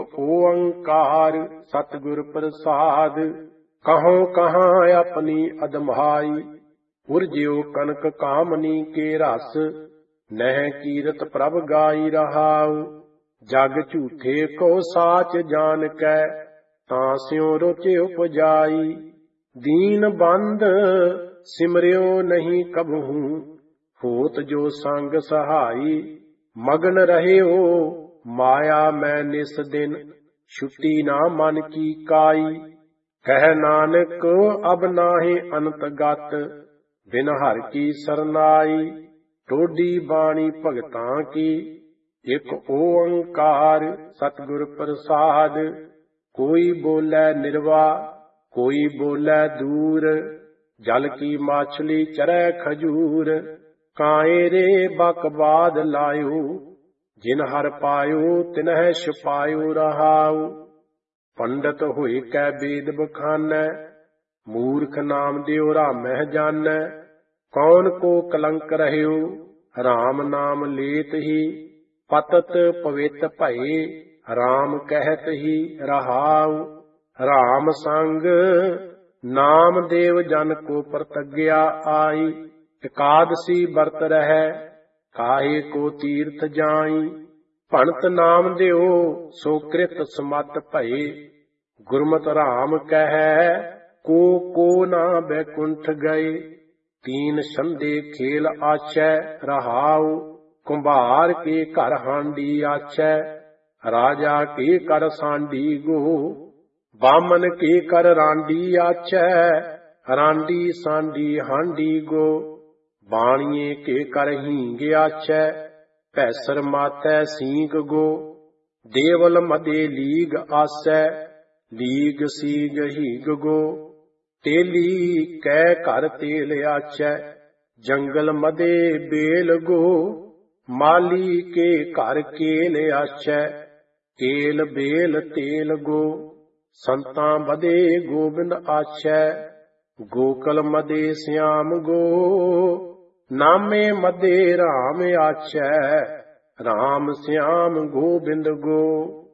ਓੰਕਾਰ ਸਤਿਗੁਰ ਪ੍ਰਸਾਦ, ਕਹਉ ਕਹਾਂ ਆਪਣੀ ਅਦਮਾਈ। ਉਰਜਿਓ ਕਨਕ ਕਾਮਨੀ ਕੇ ਰਸ, ਨਹਿ ਕੀਰਤ ਪ੍ਰਭ ਗਾਈ ਰਹਾਉ। ਜਗ ਝੂਠੇ ਕੋ ਸਾਚ ਜਾਨ ਕੈ, ਤਾਂ ਸਿਉ ਰੋਚੇ ਉਪਜਾਈ। ਦੀਨ ਬੰਦ ਸਿਮਰਿਓ ਨਹੀਂ ਕਬਹੂ, ਹੋਤ ਜੋ ਸੰਗ ਸਹਾਈ। ਮਗਨ ਰਹਿਓ ਮਾਇਆ ਮੈਂ ਨਿਸ ਦਿਨ, ਛੁੱਟੀ ਨਾ ਮਨ ਕੀ ਕਾਈ। ਕਹਿ ਨਾਨਕ ਅਬ ਨਾਹਿ ਅੰਤ ਗਤ, ਬਿਨ ਹਰਿ ਕੀ ਸਰਨਾਈ। ਟੋਡੀ ਬਾਣੀ ਭਗਤਾਂ ਕੀ, ਇਕ ਓੰਕਾਰ ਸਤਿਗੁਰ ਪ੍ਰਸਾਦ। ਕੋਈ ਬੋਲੇ ਨਿਰਵਾ, ਕੋਈ ਬੋਲੇ ਦੂਰ। ਜਲ ਕੀ ਮਾਛਲੀ ਚਰੈ ਖਜੂਰ, ਕਾਏ ਰੇ ਬਕਬਾਦ ਲਾਇਓ। ਜਿਨ ਹਰ ਪਾਇਓ ਤਿਨਹਿ ਛੁਪਾਇਓ ਰਹਾਉ। ਪੰਡਤ ਹੋਇ ਕੈ ਬੇਦ ਬਖਾਨੈ, ਮੂਰਖ ਨਾਮ ਦਿਓ ਰਾਮਹਿ ਜਾਨੈ। ਕੌਣ ਕੋ ਕਲੰਕ ਰਹਿਓ, ਰਾਮ ਨਾਮ ਲੇਤ ਹੀ। ਪਤਤ ਪਵਿੱਤ ਭਏ, ਰਾਮ ਕਹਿਤ ਹੀ ਰਹਾਉ। ਰਾਮ ਸੰਗ ਨਾਮ ਦੇਵ ਜਨ ਕੋ ਪ੍ਰਤੱਗਿਆ ਆਈ। ਇਕਾਦਸੀ ਵਰਤ ਰਹਿ, ਕਾਹੇ ਕੋ ਤੀਰਥ ਜਾਈ। ਭਣਤ ਨਾਮ ਦਿਓ ਸੋ ਕ੍ਰਿਤ ਸਮਤ ਭਏ, ਗੁਰਮਤਿ ਰਾਮ ਕਹੈ ਕੋ ਕੋ ਨਾ ਬੈਕੁੰਠ ਗਏ। ਤੀਨ ਸੰਧੇ ਖੇਲ ਆਛੈ ਰਹਾਉ, ਕੁੰਭਾਰ ਕੇ ਘਰ ਹਾਂਡੀ ਆਛੈ। ਰਾਜਾ ਕੇ ਕਰ ਸਾਂਡੀ ਗੋ, ਬਾਮਨ ਕੇ ਕਰ ਰਾਂਡੀ ਆਛੈ। ਰਾਂਡੀ ਸਾਂਡੀ ਹਾਂਡੀ ਗੋ, ਬਾਣੀਏ ਕੇ ਕਰ ਹੀਂਗ ਆਛੈ। ਭੈਸਰ ਮਾਥੈ ਸੀਂਗ ਗੋ, ਦੇਵਲ ਮਦੇ ਲੀਗ ਆਸੈ। ਲੀਗ ਸੀਗ ਹੀਗ ਗੋ, ਤੇਲੀ ਕੈ ਘਰ ਤੇਲ ਆਛੈ। ਜੰਗਲ ਮਦੇ ਬੇਲ ਗੋ, ਮਾਲੀ ਕੇ ਘਰ ਕੇਲ ਆਛੈ। ਕੇਲ ਬੇਲ ਤੇਲ ਗੋ, ਸੰਤਾਂ ਬਦੇ ਗੋਬਿੰਦ ਆਛੈ। ਗੋਕਲ ਮਦੇ ਸਿਆਮ ਗੋ, ਨਾਮੇ ਮਦੇ ਰਾਮ ਆਛੈ। ਰਾਮ ਸਿਆਮ ਗੋਬਿੰਦ ਗੋ।